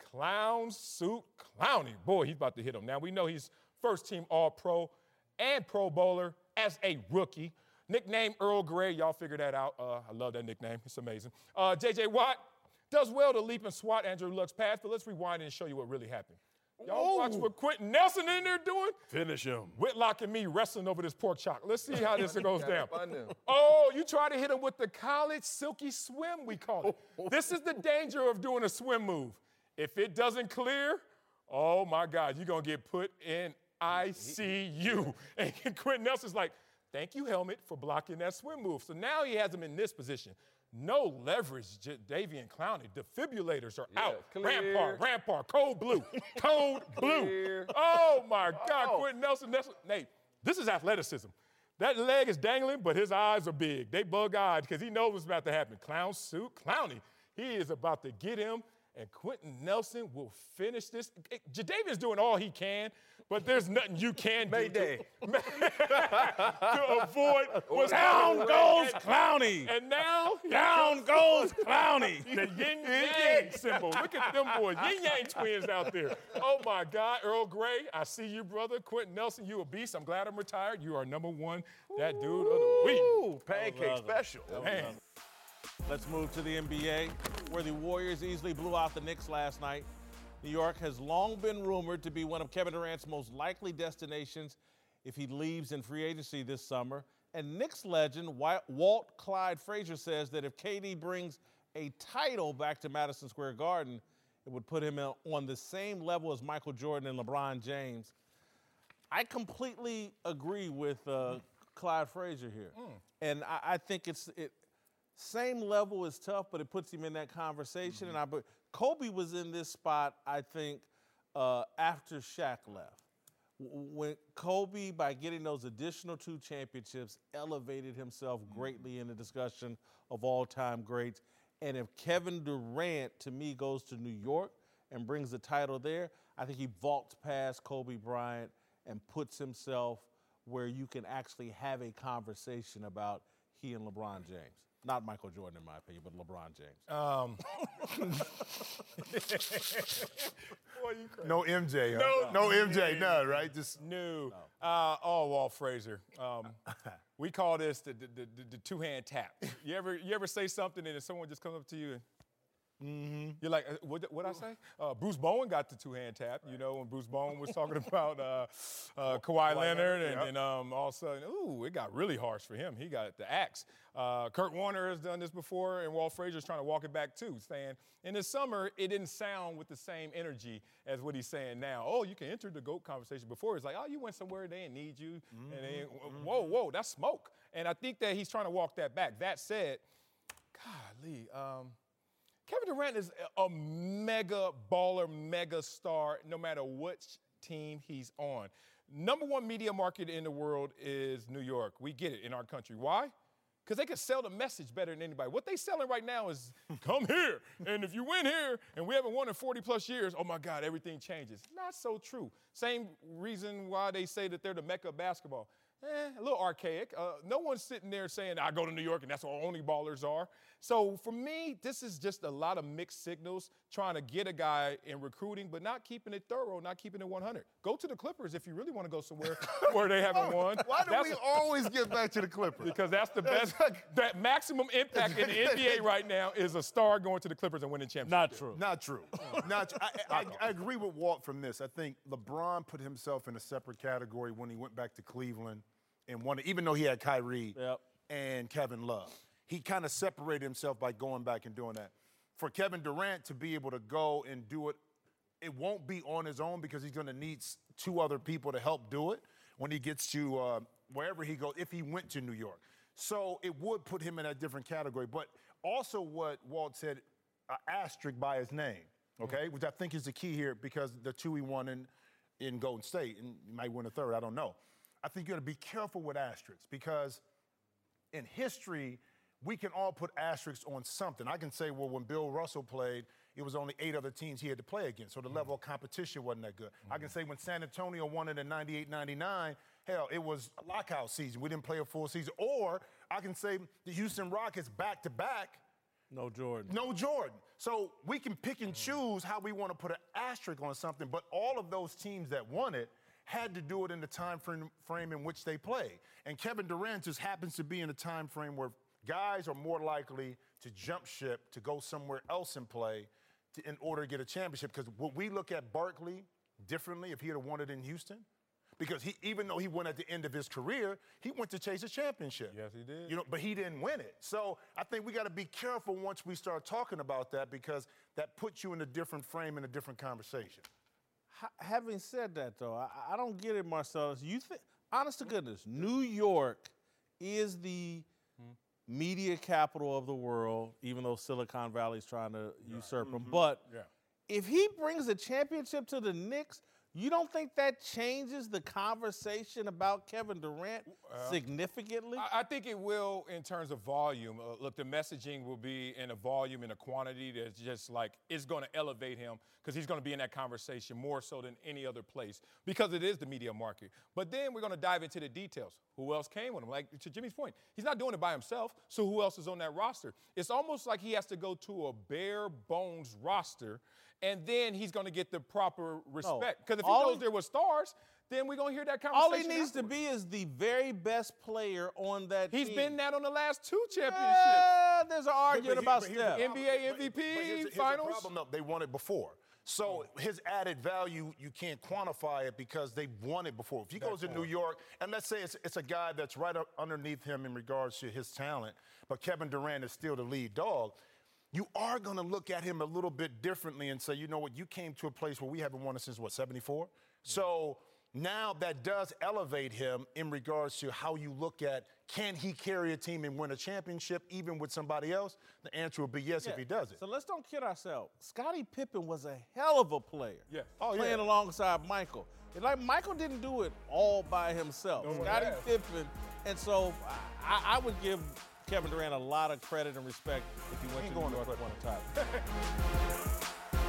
Clown suit Clowney. Boy, he's about to hit him. Now we know he's first team All-Pro and Pro Bowler as a rookie. Nickname Earl Grey. Y'all figure that out. Uh, I love that nickname. It's amazing. Uh, J J Watt does well to leap and swat Andrew Luck's pass, but let's rewind and show you what really happened. Y'all watch what Quentin Nelson in there doing?
Finish him.
Whitlock and me wrestling over this pork chop. Let's see how this goes down.
Fun now.
Oh, you try to hit him with the college silky swim, we call it. This is the danger of doing a swim move. If it doesn't clear, oh my God, you're going to get put in I C U. And Quentin Nelson's like, thank you, helmet, for blocking that swim move. So now he has him in this position. No leverage, J- Davian Clowney. Defibrillators are
Yeah,
out.
clear.
Rampart, Rampart, cold blue, cold blue.
Clear.
Oh my God, Quentin Nelson, Nelson. Nate, this is athleticism. That leg is dangling, but his eyes are big. They bug-eyed because he knows what's about to happen. Clown suit, Clowney. He is about to get him, and Quentin Nelson will finish this. Jadavian's doing all he can, but there's nothing you can do
Mayday.
to, to avoid what's
Down
happening.
goes
And-
Clowney.
And now,
Down goes Clowney.
the yin yang symbol. Look at them boys, yin yang twins out there. Oh my God, Earl Grey, I see you, brother. Quentin Nelson, you a beast. I'm glad I'm retired. You are number one, that dude of the week.
Ooh, pancake special.
Man.
Let's move to the N B A, where the Warriors easily blew out the Knicks last night. New York has long been rumored to be one of Kevin Durant's most likely destinations if he leaves in free agency this summer. And Knicks legend Wa- Walt Clyde Frazier says that if K D brings a title back to Madison Square Garden, it would put him in- on the same level as Michael Jordan and LeBron James. I completely agree with uh, Clyde Frazier here. And I, I think it's it, same level is tough, but it puts him in that conversation. And I, but Kobe was in this spot, I think, uh, after Shaq left. W- When Kobe, by getting those additional two championships, elevated himself greatly in the discussion of all-time greats. And if Kevin Durant, to me, goes to New York and brings the title there, I think he vaults past Kobe Bryant and puts himself where you can actually have a conversation about he and LeBron James. Not Michael Jordan, in my opinion, but LeBron James.
Um,
No M J, huh? No, no M J, no, right? Just
No. Uh, oh, Walt Frazier. Um, we call this the, the, the, the two-hand tap. You ever you ever say something and then someone just comes up to you and Mm-hmm. You're like, uh, what what I say? Uh, Bruce Bowen got the two-hand tap, you know, when Bruce Bowen was talking about uh, uh, Kawhi Leonard, and,
yep.
and um, all of a sudden, ooh, it got really harsh for him. He got the axe. Uh, Kurt Warner has done this before, and Walt Frazier's trying to walk it back too, saying in the summer it didn't sound with the same energy as what he's saying now. Oh, you can enter the GOAT conversation. Before it's like, oh, you went somewhere they didn't need you, mm-hmm. and they, whoa, whoa, that's smoke. And I think that he's trying to walk that back. That said, golly. Um, Kevin Durant is a mega baller, mega star, no matter which team he's on. Number one media market in the world is New York. We get it in our country. Why? Because they can sell the message better than anybody. What they selling right now is come here, and if you win here, and we haven't won in forty plus years, oh my God, everything changes. Not so true. Same reason why they say that they're the Mecca of basketball. Eh, a little archaic. Uh, no one's sitting there saying, I go to New York and that's where only ballers are. So for me, this is just a lot of mixed signals trying to get a guy in recruiting, but not keeping it thorough, not keeping it one hundred. Go to the Clippers if you really want to go somewhere where they haven't won.
Why do
That's
we
a,
always get back to the Clippers?
Because that's the best. That maximum impact in the N B A right now is a star going to the Clippers and winning championship.
Not true.
Not true. Not true. I, I, I agree with Walt from this. I think LeBron put himself in a separate category when he went back to Cleveland and won it, even though he had Kyrie
yep.
and Kevin Love. He kind of separated himself by going back and doing that. For Kevin Durant to be able to go and do it, it won't be on his own because he's going to need two other people to help do it when he gets to uh, wherever he goes, if he went to New York. So it would put him in a different category. But also what Walt said, uh, asterisk by his name, okay, mm-hmm. which I think is the key here because the two he won in, in Golden State, and he might win a third, I don't know. I think you got to be careful with asterisks because in history, we can all put asterisks on something. I can say, well, when Bill Russell played, it was only eight other teams he had to play against, so the mm-hmm. level of competition wasn't that good. Mm-hmm. I can say when San Antonio won it in ninety-eight ninety-nine, hell, it was a lockout season. We didn't play a full season. Or I can say the Houston Rockets back-to-back.
No Jordan.
No Jordan. So we can pick and choose how we want to put an asterisk on something, but all of those teams that won it had to do it in the time frame, frame in which they play. And Kevin Durant just happens to be in a time frame where guys are more likely to jump ship, to go somewhere else and play to, in order to get a championship. Because what we look at Barkley differently if he had won it in Houston, because he, even though he won at the end of his career, he went to chase a championship.
Yes, he did.
You know, but he didn't win it. So I think we got to be careful once we start talking about that because that puts you in a different frame and a different conversation.
Having said that, though, I, I don't get it, Marcellus. You think, honest to goodness, New York is the hmm. media capital of the world, even though Silicon Valley is trying to yeah. usurp mm-hmm. them. But
yeah.
if he brings a championship to the Knicks, you don't think that changes the conversation about Kevin Durant uh, significantly?
I, I think it will in terms of volume. Uh, look, the messaging will be in a volume and a quantity that's just like it's going to elevate him because he's going to be in that conversation more so than any other place because it is the media market. But then we're going to dive into the details. Who else came with him? Like to Jimmy's point, he's not doing it by himself, so who else is on that roster? It's almost like he has to go to a bare bones roster and then he's going to get the proper respect. Because if he goes there with stars, then we're going to hear that conversation.
All he needs afterwards. to be is the very best player on that
He's
team.
He's been that on the last two championships.
Yeah, there's an argument
but, but
about
he,
Steph.
N B A M V P,
but, but here's, here's
finals.
The problem, though, they won it before. So his added value, you can't quantify it because they won it before. If he goes to New York, and let's say it's, it's a guy that's right up underneath him in regards to his talent, but Kevin Durant is still the lead dog, you are going to look at him a little bit differently and say, you know what, you came to a place where we haven't won it since, what, seventy-four? Yeah. So now that does elevate him in regards to how you look at, can he carry a team and win a championship even with somebody else? The answer would be yes yeah. if he does it.
So let's don't kid ourselves. Scottie Pippen was a hell of a player.
Yeah.
Oh,
playing
yeah.
alongside Michael. It's like Michael didn't do it all by himself. No Scottie Pippen. And so I, I would give Kevin Durant a lot of credit and respect if he went to New York and won a title.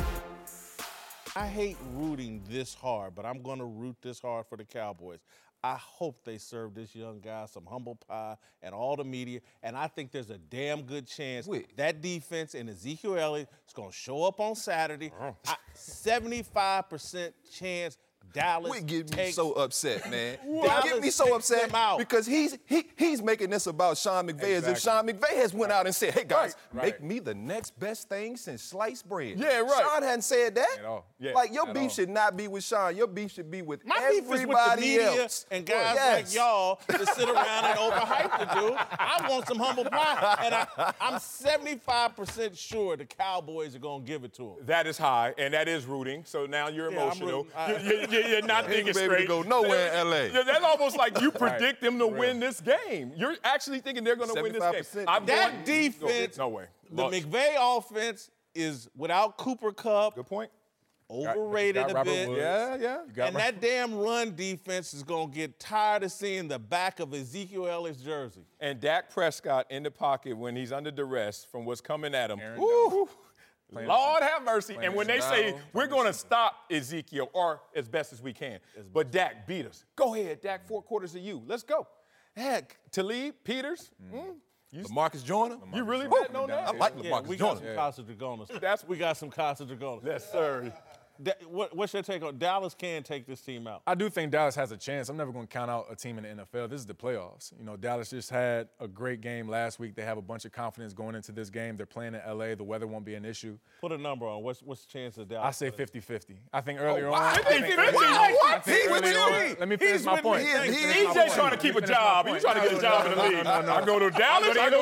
I hate rooting this hard, but I'm going to root this hard for the Cowboys. I hope they serve this young guy some humble pie and all the media, and I think there's a damn good chance
Wait.
that defense and Ezekiel Elliott is going to show up on Saturday. I, seventy-five percent chance Dallas
What get me
takes
so upset, man? What
Dallas
get me so
takes
upset
them out.
because he's he he's making this about Sean McVay as if Sean McVay has went out and said, "Hey guys,
Right,
make
right.
me the next best thing since sliced bread."
Yeah, right.
Sean hadn't said that.
At all. Yeah,
like your
at
beef
all.
should not be with Sean. Your beef should be with
My
everybody
beef is with the media
else.
and guys
Yes.
like y'all that sit around and overhype the dude. I want some humble pie, and I, I'm seventy-five percent sure the Cowboys are gonna give it to him.
That is high, and that is rooting. So now you're
Yeah, I'm
emotional.
rooting. I-
You're, you're, you're not
He
thinking
ain't gonna be able to
straight.
go nowhere in L A.
Yeah, that's almost like you predict them to win this game. You're actually thinking they're going to win this game.
seventy-five percent.
I'm
That
going-
defense,
No, no way.
the
Look,
McVay offense is without Cooper Kupp,
good point.
overrated
got
a
Robert
bit.
Woods.
Yeah, yeah.
And that damn run defense is gonna get tired of seeing the back of Ezekiel Elliott's jersey.
And Dak Prescott in the pocket when he's under duress from what's coming at him.
Aaron
Woo. Lord have mercy. And when they
some
say,
down.
we're going to stop Ezekiel, or as best as we can, but Dak beat us. Go ahead, Dak, four quarters of you. Let's go. Heck, Talib, Peters, mm, you,
Marcus Joyner.
you really betting on that?
I like
Yeah,
Marcus
we got
Joyner.
some Casa Dragonas.
That's-
we got some Casa Dragonas.
Yes, sir.
Da- what, what's your take on Dallas? Can take this team out?
I do think Dallas has a chance. I'm never going to count out a team in the N F L. This is the playoffs. You know, Dallas just had a great game last week. They have a bunch of confidence going into this game. They're playing in L A. The weather won't be an issue.
Put a number on. What's what's the chance of Dallas?
I say fifty-fifty. I think earlier
wow.
on. I think
fifty-fifty?
earlier on-
What?
I think
He's with
earlier
you.
on- Let me finish
He's
my
with
point.
me.
He is-
Let me
he
finish
is
my
E J's
point.
trying to keep a
Let me finish my
job.
point.
He's trying to get a job in the league. I go to Dallas, I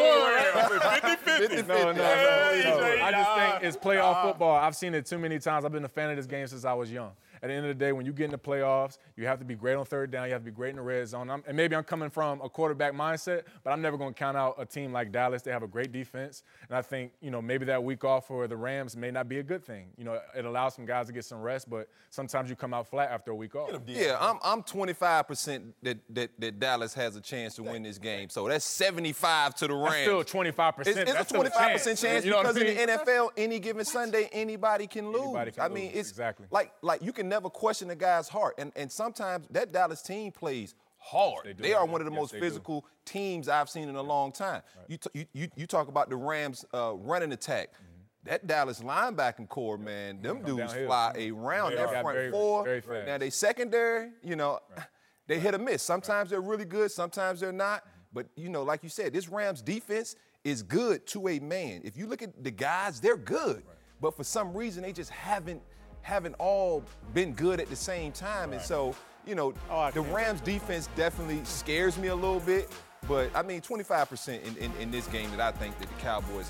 go to fifty-fifty.
No, no, no,
Hey,
no.
E J,
I just
nah.
think it's playoff football. I've seen it too many times. I've been a fan of this game since I was young. At the end of the day, when you get in the playoffs, you have to be great on third down. You have to be great in the red zone. I'm, and maybe I'm coming from a quarterback mindset, but I'm never going to count out a team like Dallas. They have a great defense, and I think you know maybe that week off for the Rams may not be a good thing. You know, it allows some guys to get some rest, but sometimes you come out flat after a week off.
Yeah, I'm I'm twenty-five percent that, that that Dallas has a chance to win this game. So that's seventy-five to the Rams.
That's still twenty-five
It's,
percent.
it's
That's
a
still
twenty-five percent chance
You know what
because
I mean?
in the N F L, any given Sunday, anybody can lose.
Anybody can
I mean,
lose,
it's
exactly.
like like you can never question a guy's heart, and and sometimes that Dallas team plays hard.
They do.
They are one of the
Yes,
most
they do.
physical teams I've seen in a long time. You, t- you you you talk about the Rams uh, running attack. That Dallas linebacking core, man, them dudes
downhill.
fly around
They
that
are
front
very-
four.
very fast.
Now they secondary, you know, they hit or miss. Sometimes they're really good, sometimes they're not. But you know, like you said, this Rams defense is good to a man. If you look at the guys, they're good. But for some reason, they just haven't haven't all been good at the same time. And so, you know,
Oh, I
the
can't.
Rams defense definitely scares me a little bit. But I mean, twenty-five percent in, in, in this game that I think that the Cowboys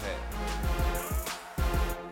have.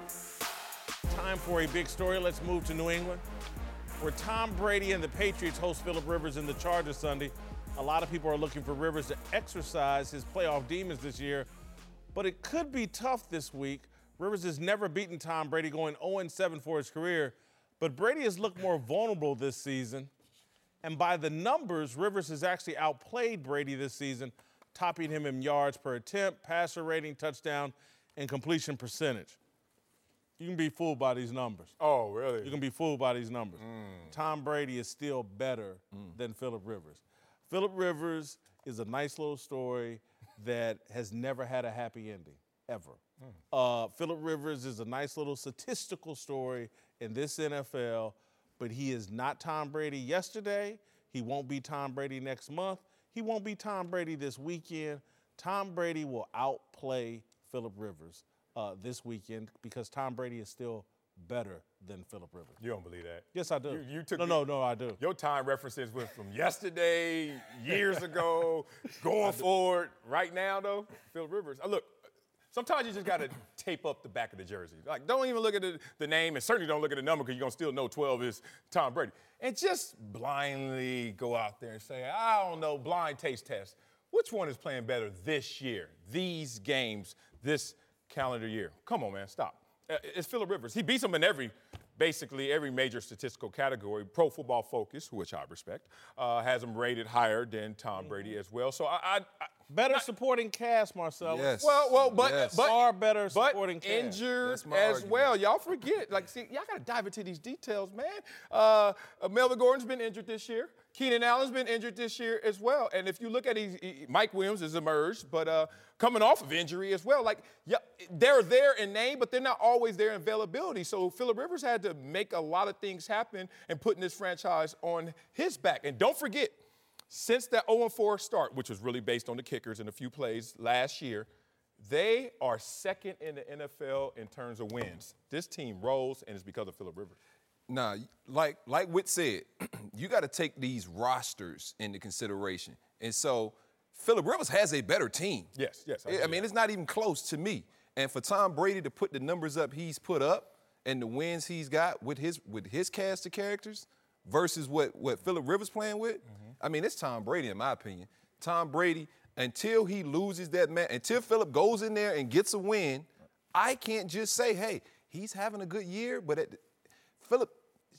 Time for a big story. Let's move to New England, where Tom Brady and the Patriots host Phillip Rivers in the Chargers Sunday. A lot of people are looking for Rivers to exercise his playoff demons this year, but it could be tough this week. Rivers has never beaten Tom Brady, going oh and seven for his career, but Brady has looked more vulnerable this season. And by the numbers, Rivers has actually outplayed Brady this season, topping him in yards per attempt, passer rating, touchdown, and completion percentage. You can be fooled by these numbers.
Oh, really?
You can be fooled by these numbers. Tom Brady is still better than Phillip Rivers. Phillip Rivers is a nice little story that has never had a happy ending, ever. Uh, Phillip Rivers is a nice little statistical story in this N F L, but he is not Tom Brady yesterday. He won't be Tom Brady next month. He won't be Tom Brady this weekend. Tom Brady will outplay Phillip Rivers uh, this weekend because Tom Brady is still better than Phillip Rivers.
You don't believe that?
Yes, I do.
You, you took
no,
the-
no, no, I do.
Your time references went from yesterday, years ago, going forward. Right now, though, Phil Rivers. Uh, look, sometimes you just got to tape up the back of the jersey. Like, don't even look at the, the name, and certainly don't look at the number because you're going to still know twelve is Tom Brady. And just blindly go out there and say, I don't know, blind taste test. Which one is playing better this year, these games, this calendar year? Come on, man, stop. Uh, It's Phillip Rivers. He beats him in every, basically every major statistical category. Pro Football Focus, which I respect, uh, has him rated higher than Tom Brady as well. So I, I, I
Better supporting cast, Marcellus.
Yes.
Well, well, but
Yes.
but
Far better
but
supporting cast.
injured
That's my
as
argument.
well. Y'all forget, like, see, y'all gotta dive into these details, man. Uh, uh, Melvin Gordon's been injured this year. Keenan Allen's been injured this year as well. And if you look at these, he- Mike Williams has emerged, but uh, coming off of injury as well. Like, yeah, they're there in name, but they're not always there in availability. So Phillip Rivers had to make a lot of things happen and putting this franchise on his back. And don't forget, since that oh and four start, which was really based on the kickers and a few plays last year, they are second in the N F L in terms of wins. This team rolls, and it's because of Phillip Rivers.
Nah, like like Whit said, you got to take these rosters into consideration. And so Phillip Rivers has a better team.
Yes, yes.
I, I mean, it's not even close to me. And for Tom Brady to put the numbers up he's put up and the wins he's got with his with his cast of characters versus what what Phillip Rivers playing with, mm-hmm. I mean, it's Tom Brady in my opinion. Tom Brady, until he loses that man, until Phillip goes in there and gets a win, I can't just say, hey, he's having a good year, but at, Phillip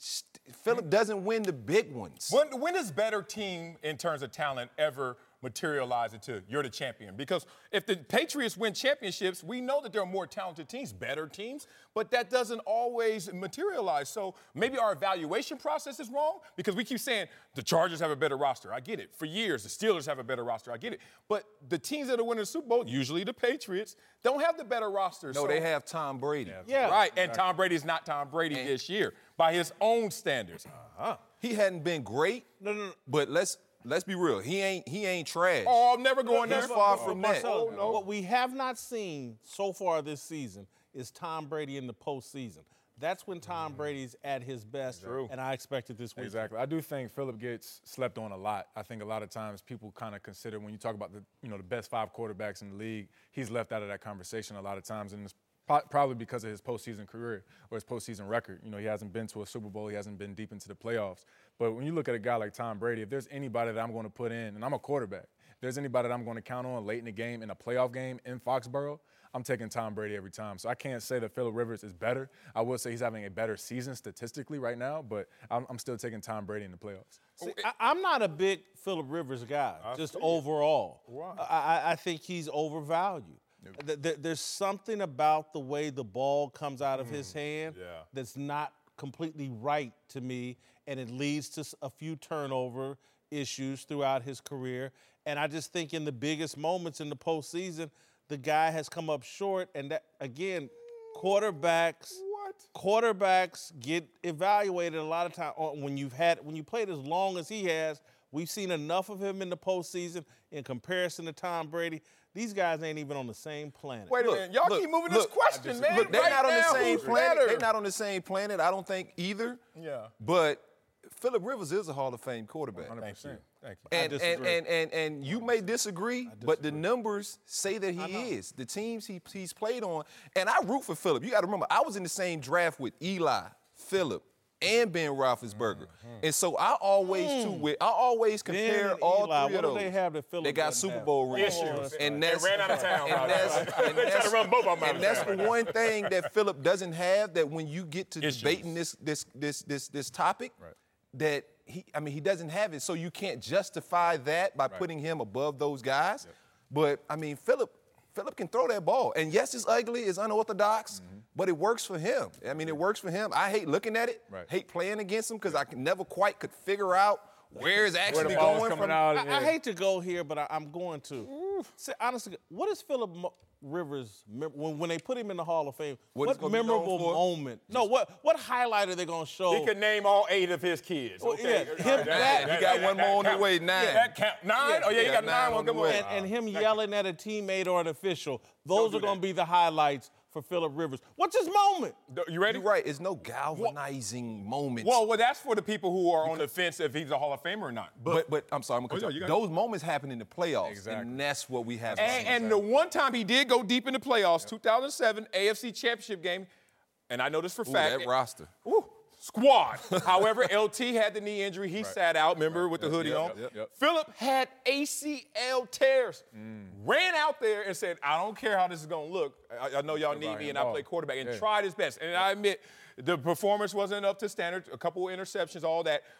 Phillip doesn't win the big ones.
When, when does better team in terms of talent ever materialize into you're the champion? Because if the Patriots win championships, we know that there are more talented teams, better teams, but that doesn't always materialize. So maybe our evaluation process is wrong because we keep saying the Chargers have a better roster. I get it. For years, the Steelers have a better roster. I get it. But the teams that are winning the Super Bowl, usually the Patriots, don't have the better roster.
No,
so.
they have Tom Brady.
Yeah.
Right, and Tom Brady's not Tom Brady this year by his own standards. Uh-huh.
He hadn't been great,
No, no, no.
but let's let's be real. He ain't he ain't trash.
Oh, I'm never going there.
He's far from that.
Marcelo,
Oh, no.
What we have not seen so far this season is Tom Brady in the postseason. That's when Tom Brady's at his best, and I expect it this week.
Exactly. I do think Phillip gets slept on a lot. I think a lot of times people kind of consider when you talk about the you know the best five quarterbacks in the league, he's left out of that conversation a lot of times, and it's pro- probably because of his postseason career or his postseason record. You know, he hasn't been to a Super Bowl, he hasn't been deep into the playoffs. But when you look at a guy like Tom Brady, if there's anybody that I'm going to put in, and I'm a quarterback, if there's anybody that I'm going to count on late in the game in a playoff game in Foxborough, I'm taking Tom Brady every time. So I can't say that Phillip Rivers is better. I will say he's having a better season statistically right now, but I'm, I'm still taking Tom Brady in the playoffs.
See, I, I'm not a big Phillip Rivers guy, just overall. I, I- I think he's overvalued. Th- th- There's something about the way the ball comes out of his hand
yeah.
that's not completely right to me, and it leads to s- a few turnover issues throughout his career. And I just think in the biggest moments in the postseason, the guy has come up short. And that, again, quarterbacks quarterbacks get evaluated a lot of time when you've had when you played as long as he has. We've seen enough of him in the postseason in comparison to Tom Brady. These guys ain't even on the same planet.
Wait a
Look,
minute. Y'all
look,
keep moving
look,
this question, man.
Look, they're
right
not on
now,
the same
who's
planet.
better?
They're not on the same planet. I don't think either.
Yeah.
But Phillip Rivers is a Hall of Fame quarterback.
Thank you. Thank you.
And, and, and, and, and you may disagree, but the numbers say that he is. The teams he, he's played on. And I root for Phillip. You got to remember, I was in the same draft with Eli, Phillip, and Ben Roethlisberger.
Mm-hmm.
And so I always, too, with, I always compare
and
all
Eli,
three
what
of
do
those.
they have that Phillip
They got
doesn't
Super
have?
Bowl rings.
Issues.
And
They
that's,
ran out of town,
and
Rob.
that's, and
They tried to
that's,
run both of them out
and
of
that's
town.
the one thing that Phillip doesn't have, that when you get to
Issues.
debating this, this, this, this, this topic, that he, I mean, he doesn't have it. So you can't justify that by putting him above those guys. But I mean, Phillip, Phillip can throw that ball. And yes, it's ugly, it's unorthodox,
Mm-hmm.
but it works for him. I mean, it works for him. I hate looking at it,
Right.
hate playing against him because I can never quite could figure out where it's actually
ball's
going
coming
from.
out.
I, I hate to go here, but I, I'm going to. Say, honestly, what is Phillip Mo- Rivers mem- when when they put him in the Hall of Fame?
What
What,
he's gonna be known
memorable
for?
moment? No, what what highlight are they going to show?
He could name all eight of his kids.
Well,
Okay.
yeah, him- that-
You got one more on the
count.
way, nine.
Yeah, that count. Nine? Oh, yeah, you
Yeah,
got nine.
nine
Well,
on the
come
way.
on.
and, and him yelling at a teammate or an official. Those
do
are going to
that.
be the highlights for Phillip Rivers. What's his moment?
You ready?
You're right. It's no galvanizing moments.
Well, well, that's for the people who are on the fence if he's a Hall of Famer or not.
but, but I'm sorry, I'm gonna
Oh,
cut
yeah,
you
you
off.
got it.
Those moments happen in the playoffs,
Exactly.
and that's what we have.
And, and the one time he did go deep in the playoffs, two thousand seven A F C Championship game, and I know this for
Ooh,
fact.
that roster.
Ooh, squad. However, L T had the knee injury. He sat out, remember, with the hoodie
yep,
on.
yep, yep.
Phillip had A C L tears. Ran out there and said, I don't care how this is going to look. I, I know y'all need me, and I play quarterback, and
Yeah.
tried his best. And I admit, the performance wasn't up to standard, a couple of interceptions, all that.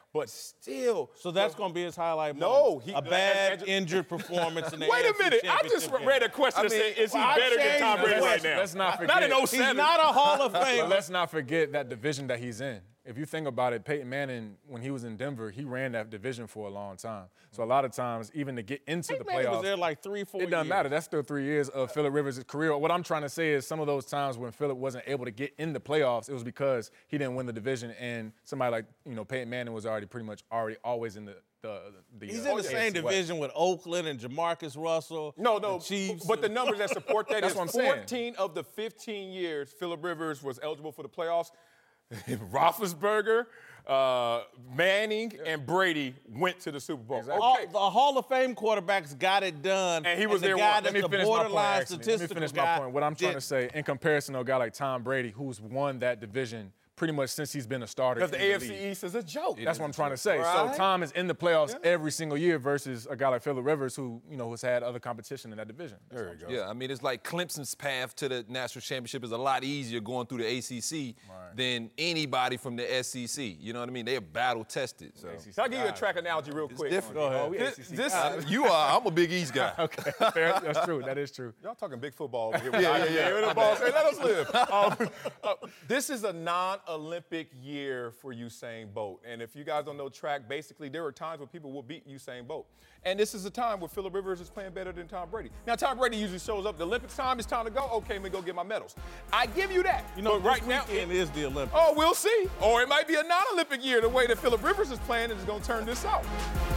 but still.
So that's going to be his highlight
No,
moment.
he-
a bad
Andrew-
injured performance in the
Wait
A
a
F C
minute. I just
Championship
read
game.
a question
I
that
mean,
said, is he
well, I
better than
changed
Tom
the
Brady right
question.
now?
Let's not
Not
forget.
in oh
He's
seven.
not a Hall of
But
Famer.
let's not forget that division that he's in. If you think about it, Peyton Manning, when he was in Denver, he ran that division for a long time. So a lot of times, even to get into the
Manning
playoffs,
was there like three, four
it doesn't
years.
matter. That's still three years of Phillip Rivers' career. What I'm trying to say is some of those times when Phillip wasn't able to get in the playoffs, it was because he didn't win the division, and somebody like you know Peyton Manning was already pretty much already always in the the. the
He's
uh,
in the
A F C
same
West.
division with Oakland and Jamarcus Russell.
No, no,
the Chiefs.
but the numbers that support that
That's
is
what I'm saying.
fourteen of the fifteen years Phillip Rivers was eligible for the playoffs. Roethlisberger, uh, Manning, and Brady went to the Super Bowl.
All,
Okay.
the Hall of Fame quarterbacks got it done.
And he was
the
there
guy
once.
that's
Let me
the
finish my point,
borderline
actually. Let me
statistical
finish
guy
my point. What I'm trying to
did-
say, in comparison to a guy like Tom Brady, who's won that division pretty much since he's been a starter.
Because the
in
A F C
league.
East is a joke.
That's what I'm trying to say.
Right.
So Tom is in the playoffs every single year versus a guy like Phillip Rivers, who you know has had other competition in that division. There you go.
Yeah, I mean, it's like Clemson's path to the national championship is a lot easier going through the A C C than anybody from the S E C. You know what I mean? They're battle tested. So.
Can I give you a track analogy real quick?
different.
Go ahead.
Oh, we
This,
A C C
this-
Uh, you are. I'm a Big East guy.
Okay, fair. That's true. That is true.
Y'all talking big football over here.
Yeah, yeah, yeah.
The ball, hey, let us live. Um, uh, this is a non-Olympic year for Usain Bolt. And if you guys don't know track, basically there are times where people will beat Usain Bolt. And this is a time where Phillip Rivers is playing better than Tom Brady. Now, Tom Brady usually shows up. The Olympics time, it's time to go. Okay, let me go get my medals. I give you that.
You know,
but right
this
now,
weekend is the Olympics.
oh, we'll see. Or it might be a non-Olympic year. The way that Phillip Rivers is playing is going to turn this out.